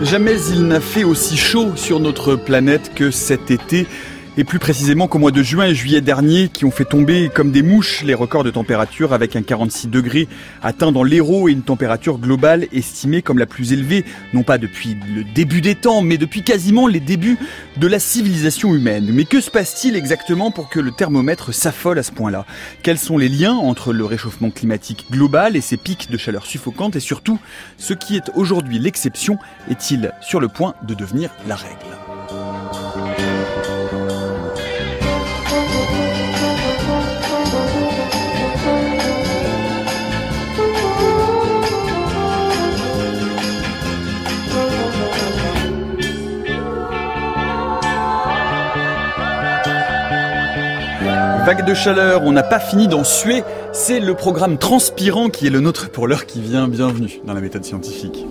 Jamais il n'a fait aussi chaud sur notre planète que cet été, et plus précisément qu'au mois de juin et juillet dernier, qui ont fait tomber comme des mouches les records de température, avec un 46 degrés atteint dans l'Hérault et une température globale estimée comme la plus élevée, non pas depuis le début des temps, mais depuis quasiment les débuts de la civilisation humaine. Mais que se passe-t-il exactement pour que le thermomètre s'affole à ce point-là ? Quels sont les liens entre le réchauffement climatique global et ces pics de chaleur suffocantes ? Et surtout, ce qui est aujourd'hui l'exception est-il sur le point de devenir la règle ? Vague de chaleur, on n'a pas fini d'en suer, c'est le programme transpirant qui est le nôtre pour l'heure qui vient. Bienvenue dans la méthode scientifique.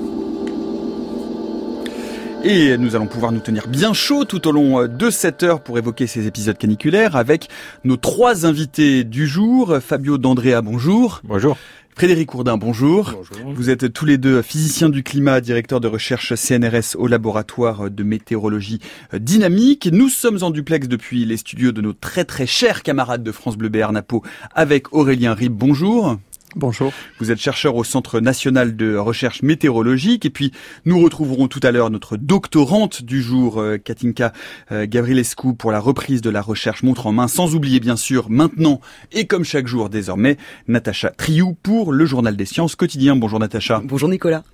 Et nous allons pouvoir nous tenir bien chaud tout au long de cette heure pour évoquer ces épisodes caniculaires avec nos trois invités du jour. Fabio D'Andrea, bonjour. Bonjour. Frédéric Ourdin, bonjour. Bonjour. Vous êtes tous les deux physiciens du climat, directeur de recherche CNRS au laboratoire de météorologie dynamique. Nous sommes en duplex depuis les studios de nos très très chers camarades de France Bleu Béarn Pau avec Aurélien Rib, bonjour. Bonjour. Vous êtes chercheur au Centre national de recherche météorologique et puis nous retrouverons tout à l'heure notre doctorante du jour, Katinka Gavrilescu, pour la reprise de la recherche montre en main, sans oublier bien sûr maintenant et comme chaque jour désormais, Natacha Triou pour le Journal des Sciences quotidien. Bonjour Natacha. Bonjour Nicolas.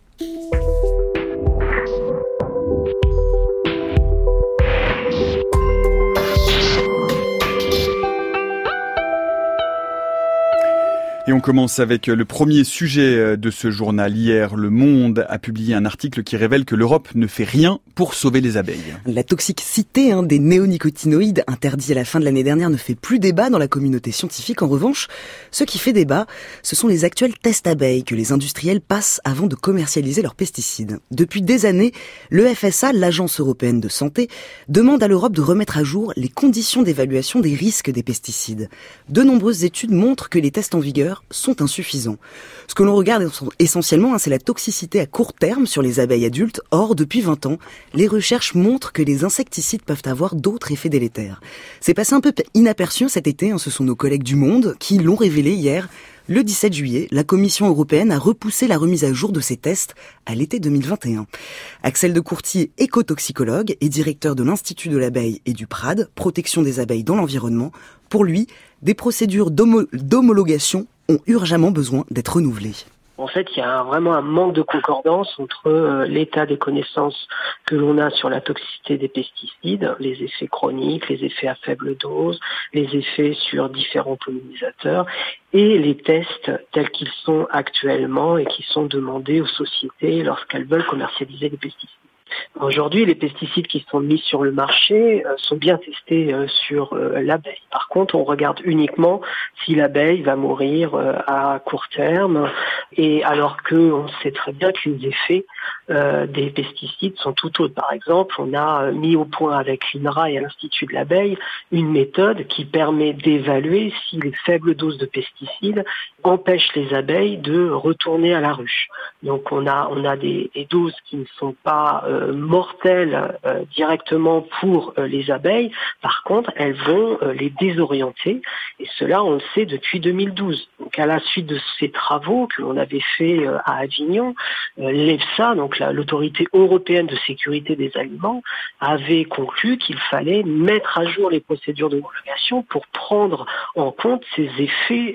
Et on commence avec le premier sujet de ce journal. Hier, Le Monde a publié un article qui révèle que l'Europe ne fait rien pour sauver les abeilles. La toxicité des néonicotinoïdes interdits à la fin de l'année dernière ne fait plus débat dans la communauté scientifique. En revanche, ce qui fait débat, ce sont les actuels tests abeilles que les industriels passent avant de commercialiser leurs pesticides. Depuis des années, le FSA, l'Agence européenne de santé, demande à l'Europe de remettre à jour les conditions d'évaluation des risques des pesticides. De nombreuses études montrent que les tests en vigueur sont insuffisants. Ce que l'on regarde essentiellement, c'est la toxicité à court terme sur les abeilles adultes. Or, depuis 20 ans, les recherches montrent que les insecticides peuvent avoir d'autres effets délétères. C'est passé un peu inaperçu cet été, ce sont nos collègues du Monde qui l'ont révélé hier. Le 17 juillet, la Commission européenne a repoussé la remise à jour de ces tests à l'été 2021. Axel de Courtier, écotoxicologue et directeur de l'Institut de l'abeille et du PRAD, protection des abeilles dans l'environnement, pour lui, des procédures d'homologation ont urgemment besoin d'être renouvelées. En fait, il y a vraiment un manque de concordance entre l'état des connaissances que l'on a sur la toxicité des pesticides, les effets chroniques, les effets à faible dose, les effets sur différents pollinisateurs et les tests tels qu'ils sont actuellement et qui sont demandés aux sociétés lorsqu'elles veulent commercialiser les pesticides. Aujourd'hui, les pesticides qui sont mis sur le marché sont bien testés sur l'abeille. Par contre, on regarde uniquement si l'abeille va mourir à court terme, et alors qu'on sait très bien que les effets des pesticides sont tout autres. Par exemple, on a mis au point avec l'INRA et à l'Institut de l'abeille une méthode qui permet d'évaluer si les faibles doses de pesticides empêchent les abeilles de retourner à la ruche. Donc on a des doses qui ne sont pas mortelles directement pour les abeilles. Par contre, elles vont les désorienter, et cela on le sait depuis 2012. Donc à la suite de ces travaux que l'on avait fait à Avignon, l'EFSA, donc l'autorité européenne de sécurité des aliments, avait conclu qu'il fallait mettre à jour les procédures d'homologation pour prendre en compte ces effets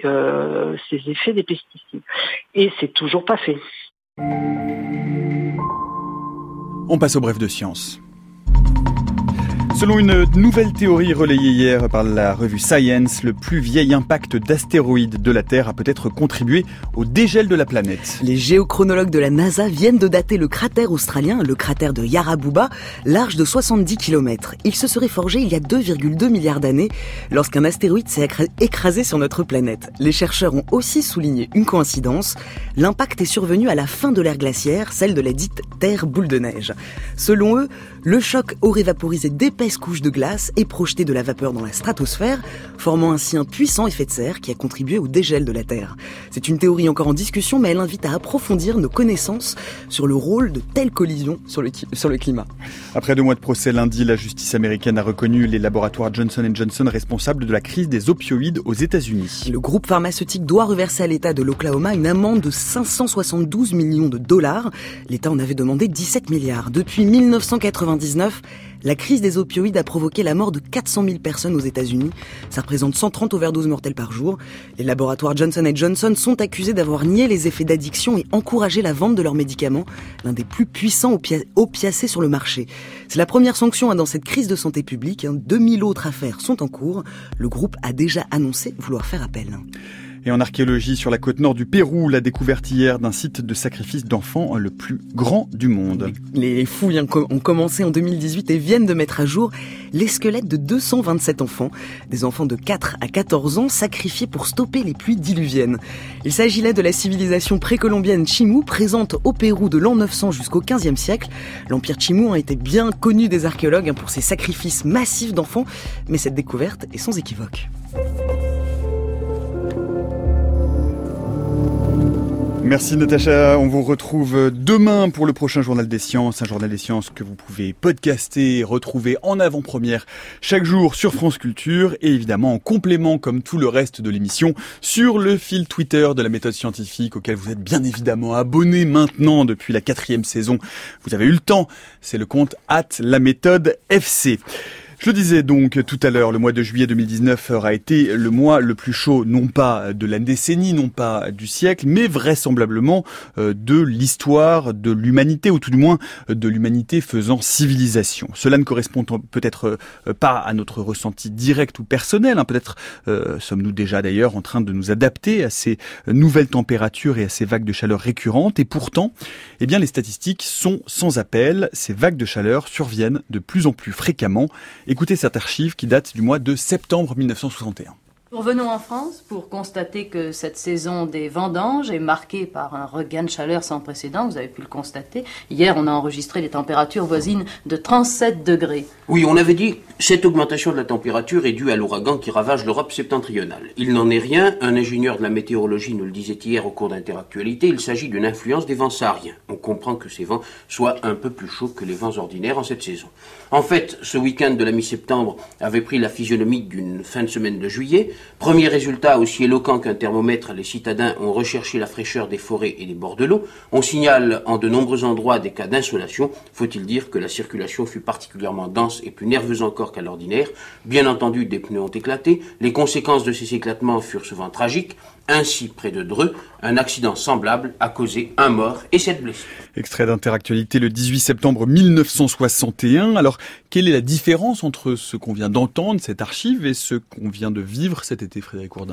des pesticides. Et c'est toujours pas fait. On passe au bref de science. Selon une nouvelle théorie relayée hier par la revue Science, le plus vieil impact d'astéroïdes de la Terre a peut-être contribué au dégel de la planète. Les géochronologues de la NASA viennent de dater le cratère australien, le cratère de Yarrabuba, large de 70 km. Il se serait forgé il y a 2,2 milliards d'années lorsqu'un astéroïde s'est écrasé sur notre planète. Les chercheurs ont aussi souligné une coïncidence. L'impact est survenu à la fin de l'ère glaciaire, celle de la dite Terre boule de neige. Selon eux, le choc aurait vaporisé d'épaisses d'épaisses couches de glace et projeté de la vapeur dans la stratosphère, formant ainsi un puissant effet de serre qui a contribué au dégel de la Terre. C'est une théorie encore en discussion, mais elle invite à approfondir nos connaissances sur le rôle de telles collisions sur le climat. Après 2 mois de procès lundi, la justice américaine a reconnu les laboratoires Johnson & Johnson responsables de la crise des opioïdes aux États-Unis. Le groupe pharmaceutique doit reverser à l'État de l'Oklahoma une amende de 572 millions de dollars. L'État en avait demandé 17 milliards. Depuis 1999, la crise des opioïdes a provoqué la mort de 400 000 personnes aux États-Unis. Ça représente 130 overdoses mortelles par jour. Les laboratoires Johnson & Johnson sont accusés d'avoir nié les effets d'addiction et encouragé la vente de leurs médicaments, l'un des plus puissants opiacés sur le marché. C'est la première sanction dans cette crise de santé publique. 2000 autres affaires sont en cours. Le groupe a déjà annoncé vouloir faire appel. Et en archéologie, sur la côte nord du Pérou, la découverte hier d'un site de sacrifice d'enfants le plus grand du monde. Les fouilles ont commencé en 2018 et viennent de mettre à jour les squelettes de 227 enfants. Des enfants de 4 à 14 ans sacrifiés pour stopper les pluies diluviennes. Il s'agit là de la civilisation précolombienne Chimú, présente au Pérou de l'an 900 jusqu'au 15e siècle. L'empire Chimú a été bien connu des archéologues pour ses sacrifices massifs d'enfants, mais cette découverte est sans équivoque. Merci Natacha, on vous retrouve demain pour le prochain Journal des Sciences, un Journal des Sciences que vous pouvez podcaster, retrouver en avant-première chaque jour sur France Culture et évidemment en complément comme tout le reste de l'émission sur le fil Twitter de la méthode scientifique auquel vous êtes bien évidemment abonné maintenant depuis la 4e saison. Vous avez eu le temps, c'est le compte @laméthode_fc. Je le disais donc tout à l'heure, le mois de juillet 2019 aura été le mois le plus chaud, non pas de la décennie, non pas du siècle, mais vraisemblablement de l'histoire de l'humanité, ou tout du moins de l'humanité faisant civilisation. Cela ne correspond peut-être pas à notre ressenti direct ou personnel, peut-être sommes-nous déjà d'ailleurs en train de nous adapter à ces nouvelles températures et à ces vagues de chaleur récurrentes, et pourtant, les statistiques sont sans appel, ces vagues de chaleur surviennent de plus en plus fréquemment. Écoutez cette archive qui date du mois de septembre 1961. Revenons en France pour constater que cette saison des vendanges est marquée par un regain de chaleur sans précédent, vous avez pu le constater. Hier, on a enregistré des températures voisines de 37 degrés. Oui, on avait dit que cette augmentation de la température est due à l'ouragan qui ravage l'Europe septentrionale. Il n'en est rien, un ingénieur de la météorologie nous le disait hier au cours d'Interactualité, il s'agit d'une influence des vents sahariens. On comprend que ces vents soient un peu plus chauds que les vents ordinaires en cette saison. En fait, ce week-end de la mi-septembre avait pris la physionomie d'une fin de semaine de juillet. Premier résultat aussi éloquent qu'un thermomètre, les citadins ont recherché la fraîcheur des forêts et des bords de l'eau. On signale en de nombreux endroits des cas d'insolation. Faut-il dire que la circulation fut particulièrement dense et plus nerveuse encore qu'à l'ordinaire. Bien entendu, des pneus ont éclaté. Les conséquences de ces éclatements furent souvent tragiques. Ainsi, près de Dreux, un accident semblable a causé un mort et 7 blessés. Extrait d'Interactualité le 18 septembre 1961. Alors, quelle est la différence entre ce qu'on vient d'entendre, cette archive, et ce qu'on vient de vivre cet été, Frédéric Ourdin ?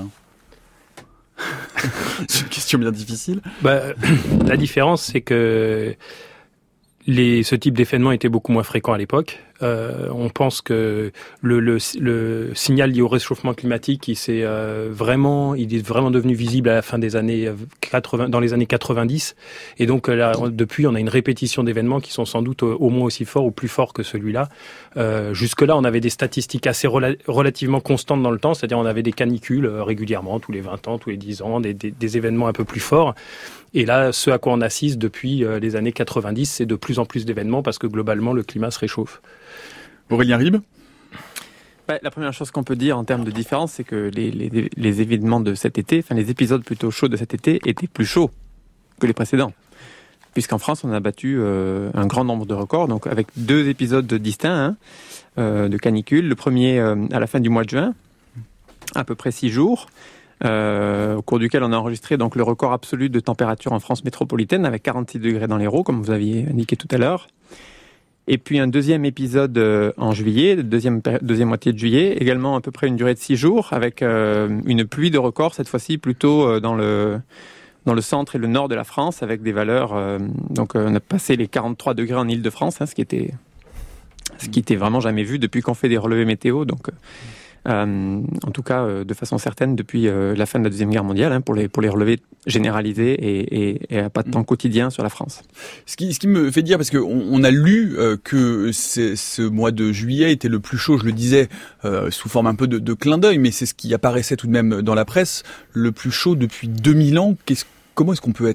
C'est une question bien difficile. La différence, c'est que ce type d'événement était beaucoup moins fréquent à l'époque. On pense que le signal lié au réchauffement climatique, il est vraiment devenu visible à la fin des années 80, dans les années 90. Et donc là, depuis, on a une répétition d'événements qui sont sans doute au moins aussi forts ou plus forts que celui-là. Jusque-là, on avait des statistiques assez relativement constantes dans le temps, c'est-à-dire on avait des canicules régulièrement, tous les 20 ans, tous les 10 ans, des événements un peu plus forts. Et là, ce à quoi on assiste depuis les années 90, c'est de plus en plus d'événements parce que globalement, le climat se réchauffe. Aurélien Ribes ? La première chose qu'on peut dire en termes de différence, c'est que les événements de cet été, les épisodes plutôt chauds de cet été étaient plus chauds que les précédents. Puisqu'en France, on a battu un grand nombre de records, donc avec 2 épisodes distincts de canicule. Le premier à la fin du mois de juin, à peu près 6 jours, au cours duquel on a enregistré donc le record absolu de température en France métropolitaine avec 46 degrés dans l'Hérault, comme vous aviez indiqué tout à l'heure. Et puis un deuxième épisode en juillet, deuxième moitié de juillet, également à peu près une durée de 6 jours, avec une pluie de records, cette fois-ci plutôt dans le centre et le nord de la France, avec des valeurs... donc on a passé les 43 degrés en Île-de-France, ce qui était vraiment jamais vu depuis qu'on fait des relevés météo. Donc en tout cas de façon certaine depuis la fin de la Deuxième Guerre mondiale, pour les relevés généralisés et à pas de temps quotidien sur la France. Ce qui me fait dire, parce qu'on a lu que ce mois de juillet était le plus chaud, je le disais sous forme un peu de clin d'œil, mais c'est ce qui apparaissait tout de même dans la presse, le plus chaud depuis 2000 ans. Comment est-ce qu'on peut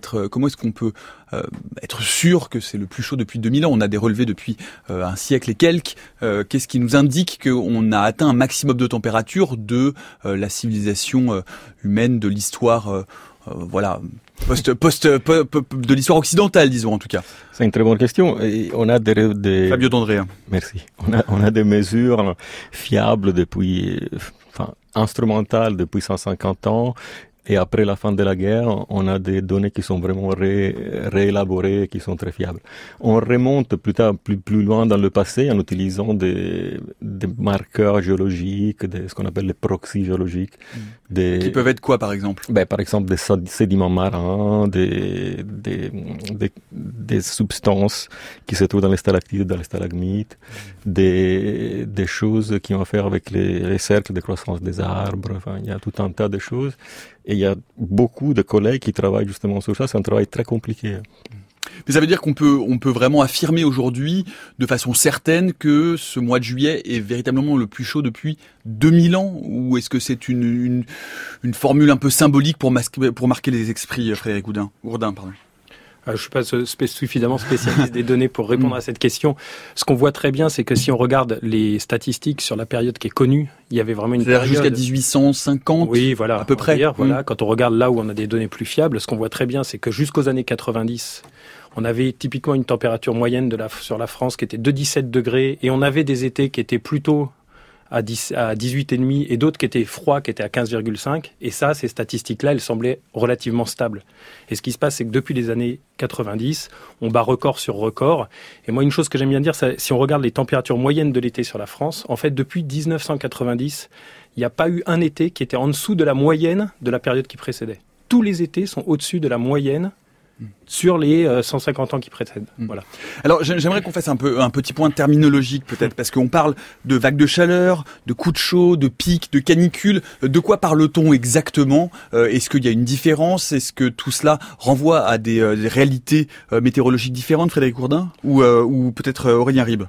être sûr que c'est le plus chaud depuis 2000 ans? On a des relevés depuis un siècle et quelques. Qu'est-ce qui nous indique qu'on a atteint un maximum de température de la civilisation humaine, de l'histoire, de l'histoire occidentale, disons en tout cas? C'est une très bonne question. Et on a des Fabio D'Andrea. Merci. On a des mesures fiables instrumentales depuis 150 ans. Et après la fin de la guerre, on a des données qui sont vraiment réélaborées, qui sont très fiables. On remonte plus loin dans le passé en utilisant des marqueurs géologiques, ce qu'on appelle les proxys géologiques. Qui peuvent être quoi, par exemple? Par exemple, des sédiments marins, des substances qui se trouvent dans les stalactites, dans les stalagmites, des choses qui ont à faire avec les cercles de croissance des arbres. Enfin, il y a tout un tas de choses. Et il y a beaucoup de collègues qui travaillent justement sur ça. C'est un travail très compliqué. Mais ça veut dire qu'on peut vraiment affirmer aujourd'hui, de façon certaine, que ce mois de juillet est véritablement le plus chaud depuis 2000 ans? Ou est-ce que c'est une formule un peu symbolique pour marquer les esprits, Frédéric Gourdin, pardon. Je ne suis pas suffisamment spécialiste des données pour répondre à cette question. Ce qu'on voit très bien, c'est que si on regarde les statistiques sur la période qui est connue, il y avait vraiment une période... jusqu'à 1850, oui, voilà, à peu près. Voilà, quand on regarde là où on a des données plus fiables, ce qu'on voit très bien, c'est que jusqu'aux années 90, on avait typiquement une température moyenne sur la France qui était de 17 degrés, et on avait des étés qui étaient plutôt à 18,5 et d'autres qui étaient froids, qui étaient à 15,5. Et ça, ces statistiques-là, elles semblaient relativement stables. Et ce qui se passe, c'est que depuis les années 90, on bat record sur record. Et moi, une chose que j'aime bien dire, c'est si on regarde les températures moyennes de l'été sur la France, en fait, depuis 1990, il n'y a pas eu un été qui était en dessous de la moyenne de la période qui précédait. Tous les étés sont au-dessus de la moyenne sur les 150 ans qui précèdent. Voilà. Alors j'aimerais qu'on fasse un petit point terminologique peut-être, parce qu'on parle de vagues de chaleur, de coups de chaud, de pics, de canicules. De quoi parle-t-on exactement? Est-ce qu'il y a une différence? Est-ce que tout cela renvoie à des réalités météorologiques différentes, Frédéric Gourdin, ou peut-être Aurélien Ribes?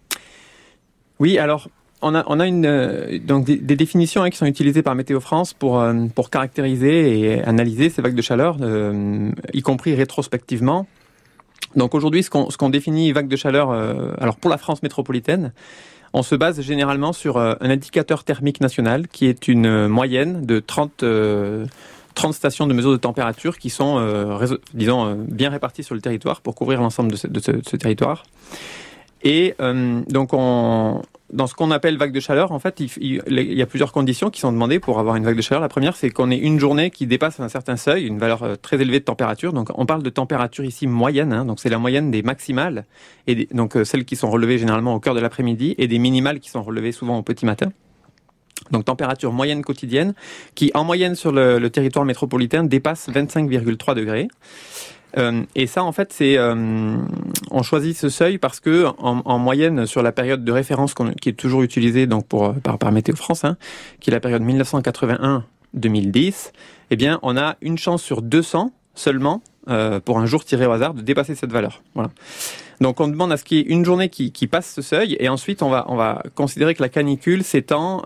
Oui, alors on a donc des définitions qui sont utilisées par Météo France pour caractériser et analyser ces vagues de chaleur, y compris rétrospectivement. Donc aujourd'hui, ce qu'on définit vague de chaleur, alors pour la France métropolitaine, on se base généralement sur un indicateur thermique national qui est une moyenne de 30 stations de mesure de température qui sont, bien réparties sur le territoire pour couvrir l'ensemble de ce territoire. Et donc dans ce qu'on appelle vague de chaleur, en fait, il y a plusieurs conditions qui sont demandées pour avoir une vague de chaleur. La première, c'est qu'on ait une journée qui dépasse un certain seuil, une valeur très élevée de température. Donc, on parle de température ici moyenne, donc c'est la moyenne des maximales, et donc celles qui sont relevées généralement au cœur de l'après-midi, et des minimales qui sont relevées souvent au petit matin. Donc, température moyenne quotidienne, qui en moyenne sur le territoire métropolitain dépasse 25,3 degrés. Et ça, en fait, on choisit ce seuil parce que en moyenne sur la période de référence qui est toujours utilisée donc par Météo France, qui est la période 1981-2010, eh bien, on a une chance sur 200 seulement pour un jour tiré au hasard de dépasser cette valeur. Voilà. Donc, on demande à ce qu'il y ait une journée qui passe ce seuil, et ensuite on va considérer que la canicule s'étend.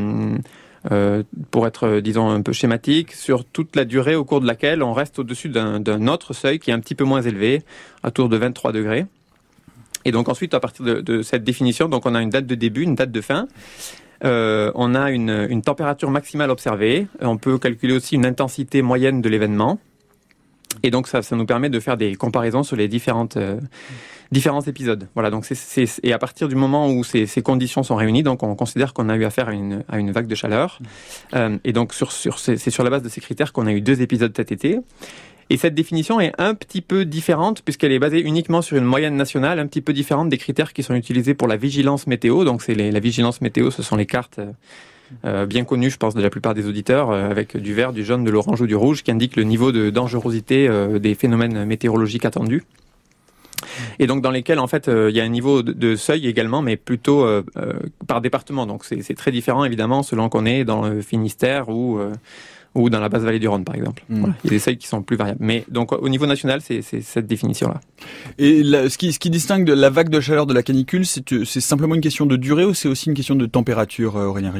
Pour être, disons, un peu schématique, sur toute la durée au cours de laquelle on reste au-dessus d'un autre seuil qui est un petit peu moins élevé, autour de 23 degrés. Et donc ensuite, à partir de cette définition, donc on a une date de début, une date de fin. On a une température maximale observée. On peut calculer aussi une intensité moyenne de l'événement. Et donc ça nous permet de faire des comparaisons sur les différents épisodes. Voilà, donc et à partir du moment où ces conditions sont réunies, donc on considère qu'on a eu affaire à une vague de chaleur. Et donc c'est sur la base de ces critères qu'on a eu 2 épisodes cet été. Et cette définition est un petit peu différente puisqu'elle est basée uniquement sur une moyenne nationale, un petit peu différente des critères qui sont utilisés pour la vigilance météo. Donc la vigilance météo, ce sont les cartes bien connues, je pense, de la plupart des auditeurs, avec du vert, du jaune, de l'orange ou du rouge, qui indiquent le niveau de dangerosité des phénomènes météorologiques attendus. et donc dans lesquels en fait il y a un niveau de seuil également, mais plutôt par département. Donc c'est très différent évidemment selon qu'on est dans le Finistère ou dans la basse vallée du Rhône, par exemple. Voilà. Il y a des seuils qui sont plus variables. Mais donc, au niveau national, c'est cette définition-là. Et ce qui distingue de la vague de chaleur de la canicule, c'est simplement une question de durée ou c'est aussi une question de température, Aurélien Ribes ?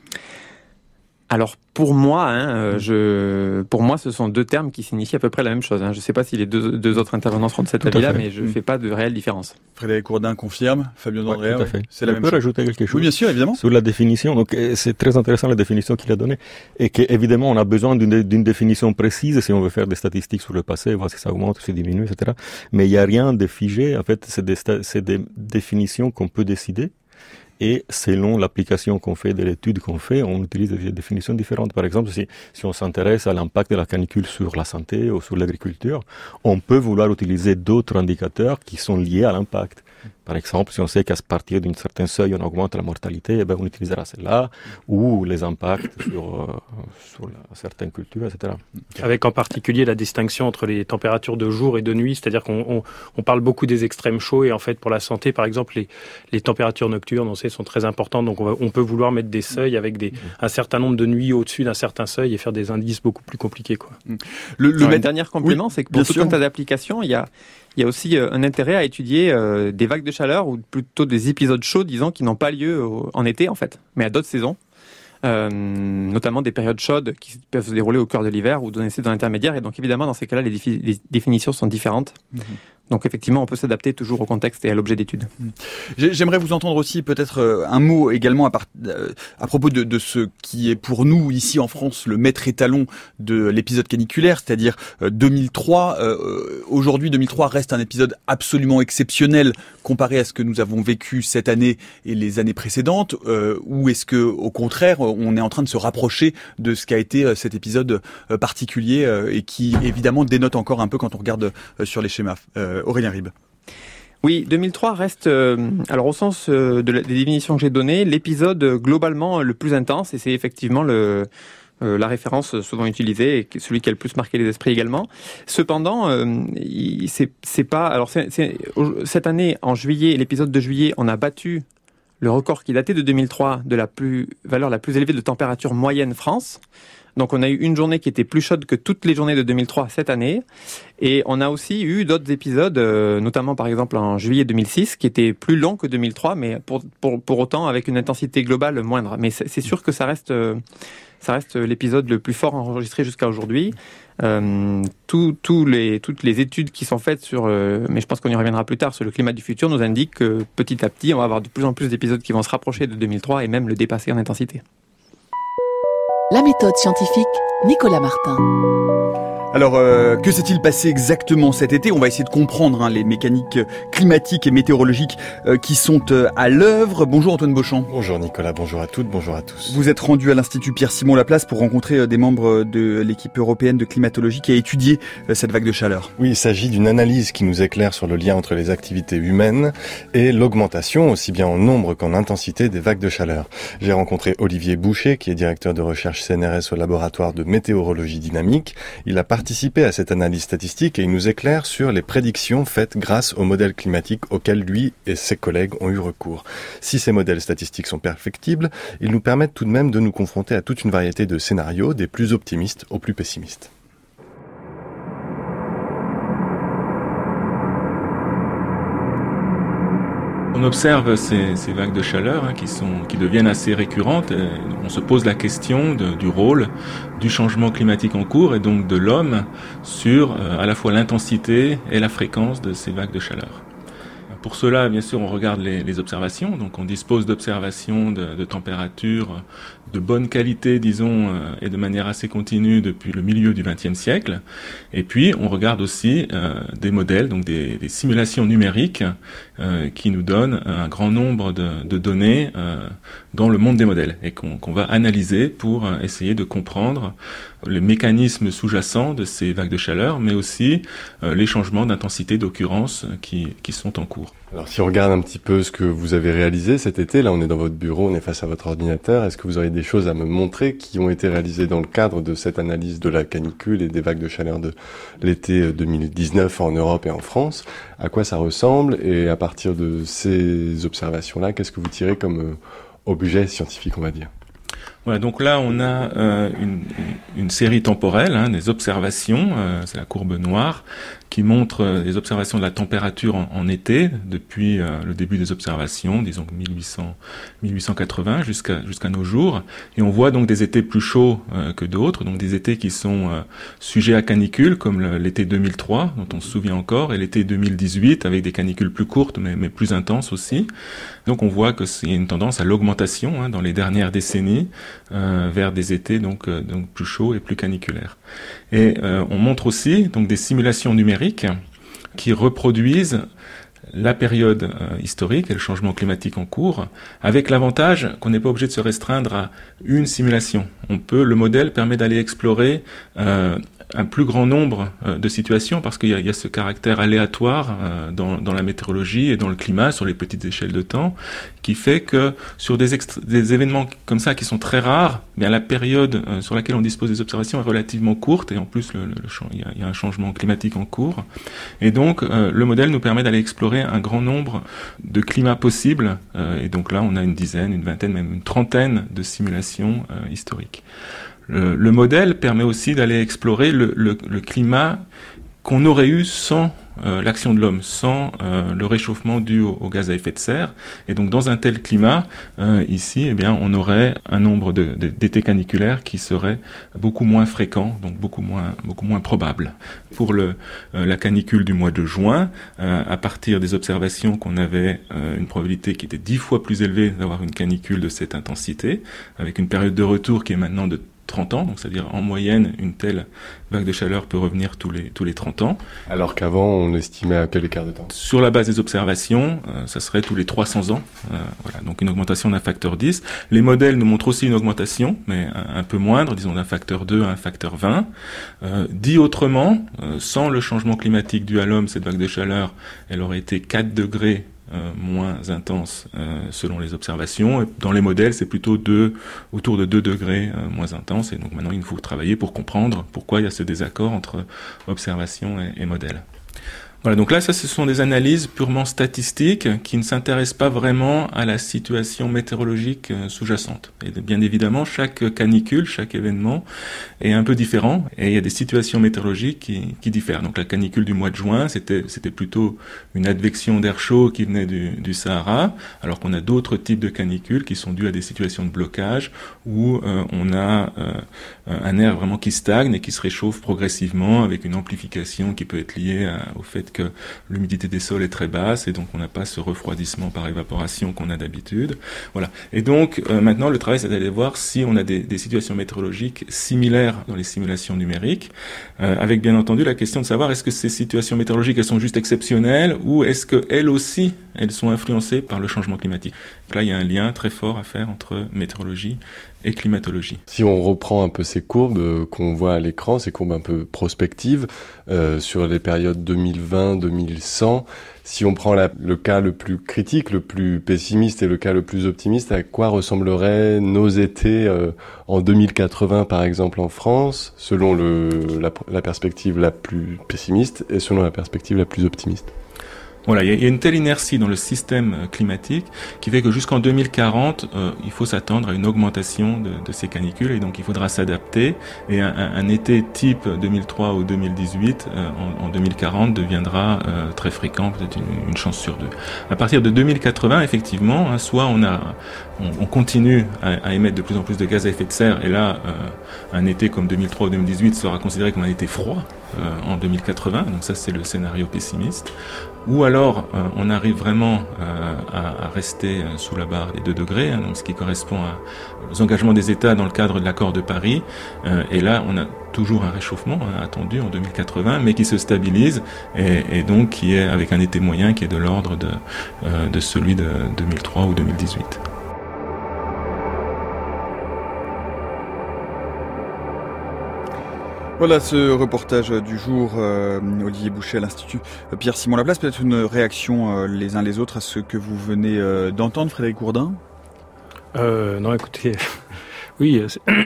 Alors, pour moi, pour moi, ce sont deux termes qui signifient à peu près la même chose. Je ne sais pas si les deux autres intervenants seront de cet avis-là, mais je ne fais pas de réelle différence. Frédéric Courdin confirme, Fabien D'Andrea, tout à fait. C'est la même chose. Je peux rajouter quelque chose? Oui, bien sûr, évidemment. Sur la définition, donc c'est très intéressant la définition qu'il a donnée, et qu'évidemment on a besoin d'une définition précise si on veut faire des statistiques sur le passé, voir si ça augmente, si ça diminue, etc. Mais il n'y a rien de figé. En fait, c'est des définitions qu'on peut décider. Et selon l'application qu'on fait de l'étude qu'on fait, on utilise des définitions différentes. Par exemple, si on s'intéresse à l'impact de la canicule sur la santé ou sur l'agriculture, on peut vouloir utiliser d'autres indicateurs qui sont liés à l'impact. Par exemple, si on sait qu'à partir d'un certain seuil, on augmente la mortalité, on utilisera celle-là, ou les impacts sur certaines cultures, etc. Avec en particulier la distinction entre les températures de jour et de nuit, c'est-à-dire qu'on parle beaucoup des extrêmes chauds, et en fait, pour la santé, par exemple, les températures nocturnes, on sait, sont très importantes, donc on peut vouloir mettre des seuils avec un certain nombre de nuits au-dessus d'un certain seuil et faire des indices beaucoup plus compliqués, quoi. Un dernier complément, c'est que pour tout un tas d'applications, il y a aussi un intérêt à étudier des vagues de chaleur, ou plutôt des épisodes chauds, disons, qui n'ont pas lieu en été, en fait, mais à d'autres saisons. Notamment des périodes chaudes qui peuvent se dérouler au cœur de l'hiver ou dans les saisons intermédiaires. Et donc, évidemment, dans ces cas-là, les définitions sont différentes. Donc, effectivement, on peut s'adapter toujours au contexte et à l'objet d'étude. J'aimerais vous entendre aussi peut-être un mot également à propos de ce qui est pour nous, ici en France, le maître étalon de l'épisode caniculaire, c'est-à-dire 2003. Aujourd'hui, 2003 reste un épisode absolument exceptionnel comparé à ce que nous avons vécu cette année et les années précédentes, ou est-ce que, au contraire, on est en train de se rapprocher de ce qu'a été cet épisode particulier et qui, évidemment, dénote encore un peu quand on regarde sur les schémas. Aurélien Ribes. Oui, 2003 reste, alors au sens des définitions que j'ai données, l'épisode globalement le plus intense, et c'est effectivement la référence souvent utilisée et celui qui a le plus marqué les esprits également. Cependant, c'est pas. Alors cette année, en juillet, l'épisode de juillet, on a battu le record qui datait de 2003 de la valeur la plus élevée de température moyenne France. Donc on a eu une journée qui était plus chaude que toutes les journées de 2003 cette année. Et on a aussi eu d'autres épisodes, notamment par exemple en juillet 2006, qui étaient plus longs que 2003, mais pour autant avec une intensité globale moindre. Mais c'est sûr que ça reste l'épisode le plus fort enregistré jusqu'à aujourd'hui. Toutes les études qui sont faites mais je pense qu'on y reviendra plus tard, sur le climat du futur, nous indiquent que petit à petit, on va avoir de plus en plus d'épisodes qui vont se rapprocher de 2003 et même le dépasser en intensité. La méthode scientifique, Nicolas Martin. Alors, que s'est-il passé exactement cet été ? On va essayer de comprendre les mécaniques climatiques et météorologiques qui sont à l'œuvre. Bonjour Antoine Beauchamp. Bonjour Nicolas, bonjour à toutes, bonjour à tous. Vous êtes rendu à l'Institut Pierre-Simon Laplace pour rencontrer des membres de l'équipe européenne de climatologie qui a étudié cette vague de chaleur. Oui, il s'agit d'une analyse qui nous éclaire sur le lien entre les activités humaines et l'augmentation, aussi bien en nombre qu'en intensité, des vagues de chaleur. J'ai rencontré Olivier Boucher, qui est directeur de recherche CNRS au laboratoire de météorologie dynamique. Il a participé à cette analyse statistique et il nous éclaire sur les prédictions faites grâce aux modèles climatiques auxquels lui et ses collègues ont eu recours. Si ces modèles statistiques sont perfectibles, ils nous permettent tout de même de nous confronter à toute une variété de scénarios, des plus optimistes aux plus pessimistes. On observe ces vagues de chaleur qui deviennent assez récurrentes. On se pose la question du rôle du changement climatique en cours et donc de l'homme sur à la fois l'intensité et la fréquence de ces vagues de chaleur. Pour cela, bien sûr, on regarde les observations. Donc on dispose d'observations de température de bonne qualité, disons, et de manière assez continue depuis le milieu du XXe siècle. Et puis, on regarde aussi des modèles, donc des simulations numériques qui nous donnent un grand nombre de données dans le monde des modèles et qu'on va analyser pour essayer de comprendre les mécanismes sous-jacents de ces vagues de chaleur, mais aussi les changements d'intensité, d'occurrence qui sont en cours. Alors si on regarde un petit peu ce que vous avez réalisé cet été, là on est dans votre bureau, on est face à votre ordinateur, est-ce que vous auriez des choses à me montrer qui ont été réalisées dans le cadre de cette analyse de la canicule et des vagues de chaleur de l'été 2019 en Europe et en France? À quoi ça ressemble? Et à partir de ces observations-là, qu'est-ce que vous tirez comme objet scientifique, on va dire? Voilà, donc là on a une série temporelle, des observations, c'est la courbe noire, qui montre les observations de la température en été, depuis le début des observations, disons 1880 jusqu'à nos jours. Et on voit donc des étés plus chauds que d'autres, donc des étés qui sont sujets à canicule, comme l'été 2003, dont on se souvient encore, et l'été 2018, avec des canicules plus courtes, mais plus intenses aussi. Donc on voit que c'est une tendance à l'augmentation dans les dernières décennies, vers des étés donc plus chauds et plus caniculaires. Et on montre aussi donc des simulations numériques qui reproduisent la période historique et le changement climatique en cours, avec l'avantage qu'on n'est pas obligé de se restreindre à une simulation. Le modèle permet d'aller explorer un plus grand nombre de situations parce qu'il y a ce caractère aléatoire dans la météorologie et dans le climat sur les petites échelles de temps qui fait que sur des événements comme ça qui sont très rares, bien la période sur laquelle on dispose des observations est relativement courte et en plus il y a un changement climatique en cours et donc le modèle nous permet d'aller explorer un grand nombre de climats possibles et donc là on a une dizaine, une vingtaine, même une trentaine de simulations historiques. Le modèle permet aussi d'aller explorer le climat qu'on aurait eu sans l'action de l'homme, sans le réchauffement dû au gaz à effet de serre. Et donc dans un tel climat, ici, on aurait un nombre d'étés caniculaires qui serait beaucoup moins fréquent, donc beaucoup moins probable. Pour la canicule du mois de juin, à partir des observations qu'on avait une probabilité qui était 10 fois plus élevée d'avoir une canicule de cette intensité, avec une période de retour qui est maintenant de 30 ans, donc c'est-à-dire en moyenne une telle vague de chaleur peut revenir tous les 30 ans. Alors qu'avant on estimait à quel écart de temps? Sur la base des observations, ça serait tous les 300 ans, voilà, donc une augmentation d'un facteur 10. Les modèles nous montrent aussi une augmentation, mais un peu moindre, disons d'un facteur 2 à un facteur 20. Dit autrement, sans le changement climatique dû à l'homme, cette vague de chaleur, elle aurait été 4 degrés moins intense selon les observations. Et dans les modèles, c'est plutôt autour de 2 degrés moins intense. Et donc maintenant, il faut travailler pour comprendre pourquoi il y a ce désaccord entre observation et modèle. Voilà, donc là, ce sont des analyses purement statistiques qui ne s'intéressent pas vraiment à la situation météorologique sous-jacente. Et bien évidemment, chaque canicule, chaque événement est un peu différent et il y a des situations météorologiques qui diffèrent. Donc la canicule du mois de juin, c'était plutôt une advection d'air chaud qui venait du Sahara, alors qu'on a d'autres types de canicules qui sont dues à des situations de blocage où on a un air vraiment qui stagne et qui se réchauffe progressivement avec une amplification qui peut être liée au fait que l'humidité des sols est très basse et donc on n'a pas ce refroidissement par évaporation qu'on a d'habitude. Voilà. Et donc maintenant le travail c'est d'aller voir si on a des situations météorologiques similaires dans les simulations numériques, avec bien entendu la question de savoir est-ce que ces situations météorologiques elles sont juste exceptionnelles ou est-ce que elles aussi elles sont influencées par le changement climatique. Donc là il y a un lien très fort à faire entre météorologie et climatologie. Si on reprend un peu ces courbes qu'on voit à l'écran, ces courbes un peu prospectives, sur les périodes 2020-2100, si on prend le cas le plus critique, le plus pessimiste et le cas le plus optimiste, à quoi ressembleraient nos étés en 2080 par exemple en France, selon la perspective la plus pessimiste et selon la perspective la plus optimiste? Voilà, il y a une telle inertie dans le système climatique qui fait que jusqu'en 2040, il faut s'attendre à une augmentation de ces canicules et donc il faudra s'adapter et un été type 2003 ou 2018 en 2040 deviendra très fréquent, peut-être une chance sur deux. À partir de 2080, effectivement, soit on continue à émettre de plus en plus de gaz à effet de serre et là, un été comme 2003 ou 2018 sera considéré comme un été froid en 2080, donc ça c'est le scénario pessimiste. Ou alors on arrive vraiment à rester sous la barre des 2 degrés, donc ce qui correspond aux engagements des États dans le cadre de l'accord de Paris. Et là, on a toujours un réchauffement attendu en 2080, mais qui se stabilise et donc qui est avec un été moyen qui est de l'ordre de celui de 2003 ou 2018. Voilà ce reportage du jour, Olivier Boucher à l'Institut Pierre-Simon Laplace. Peut-être une réaction les uns les autres à ce que vous venez d'entendre, Frédéric Gourdin ? Non, écoutez, oui,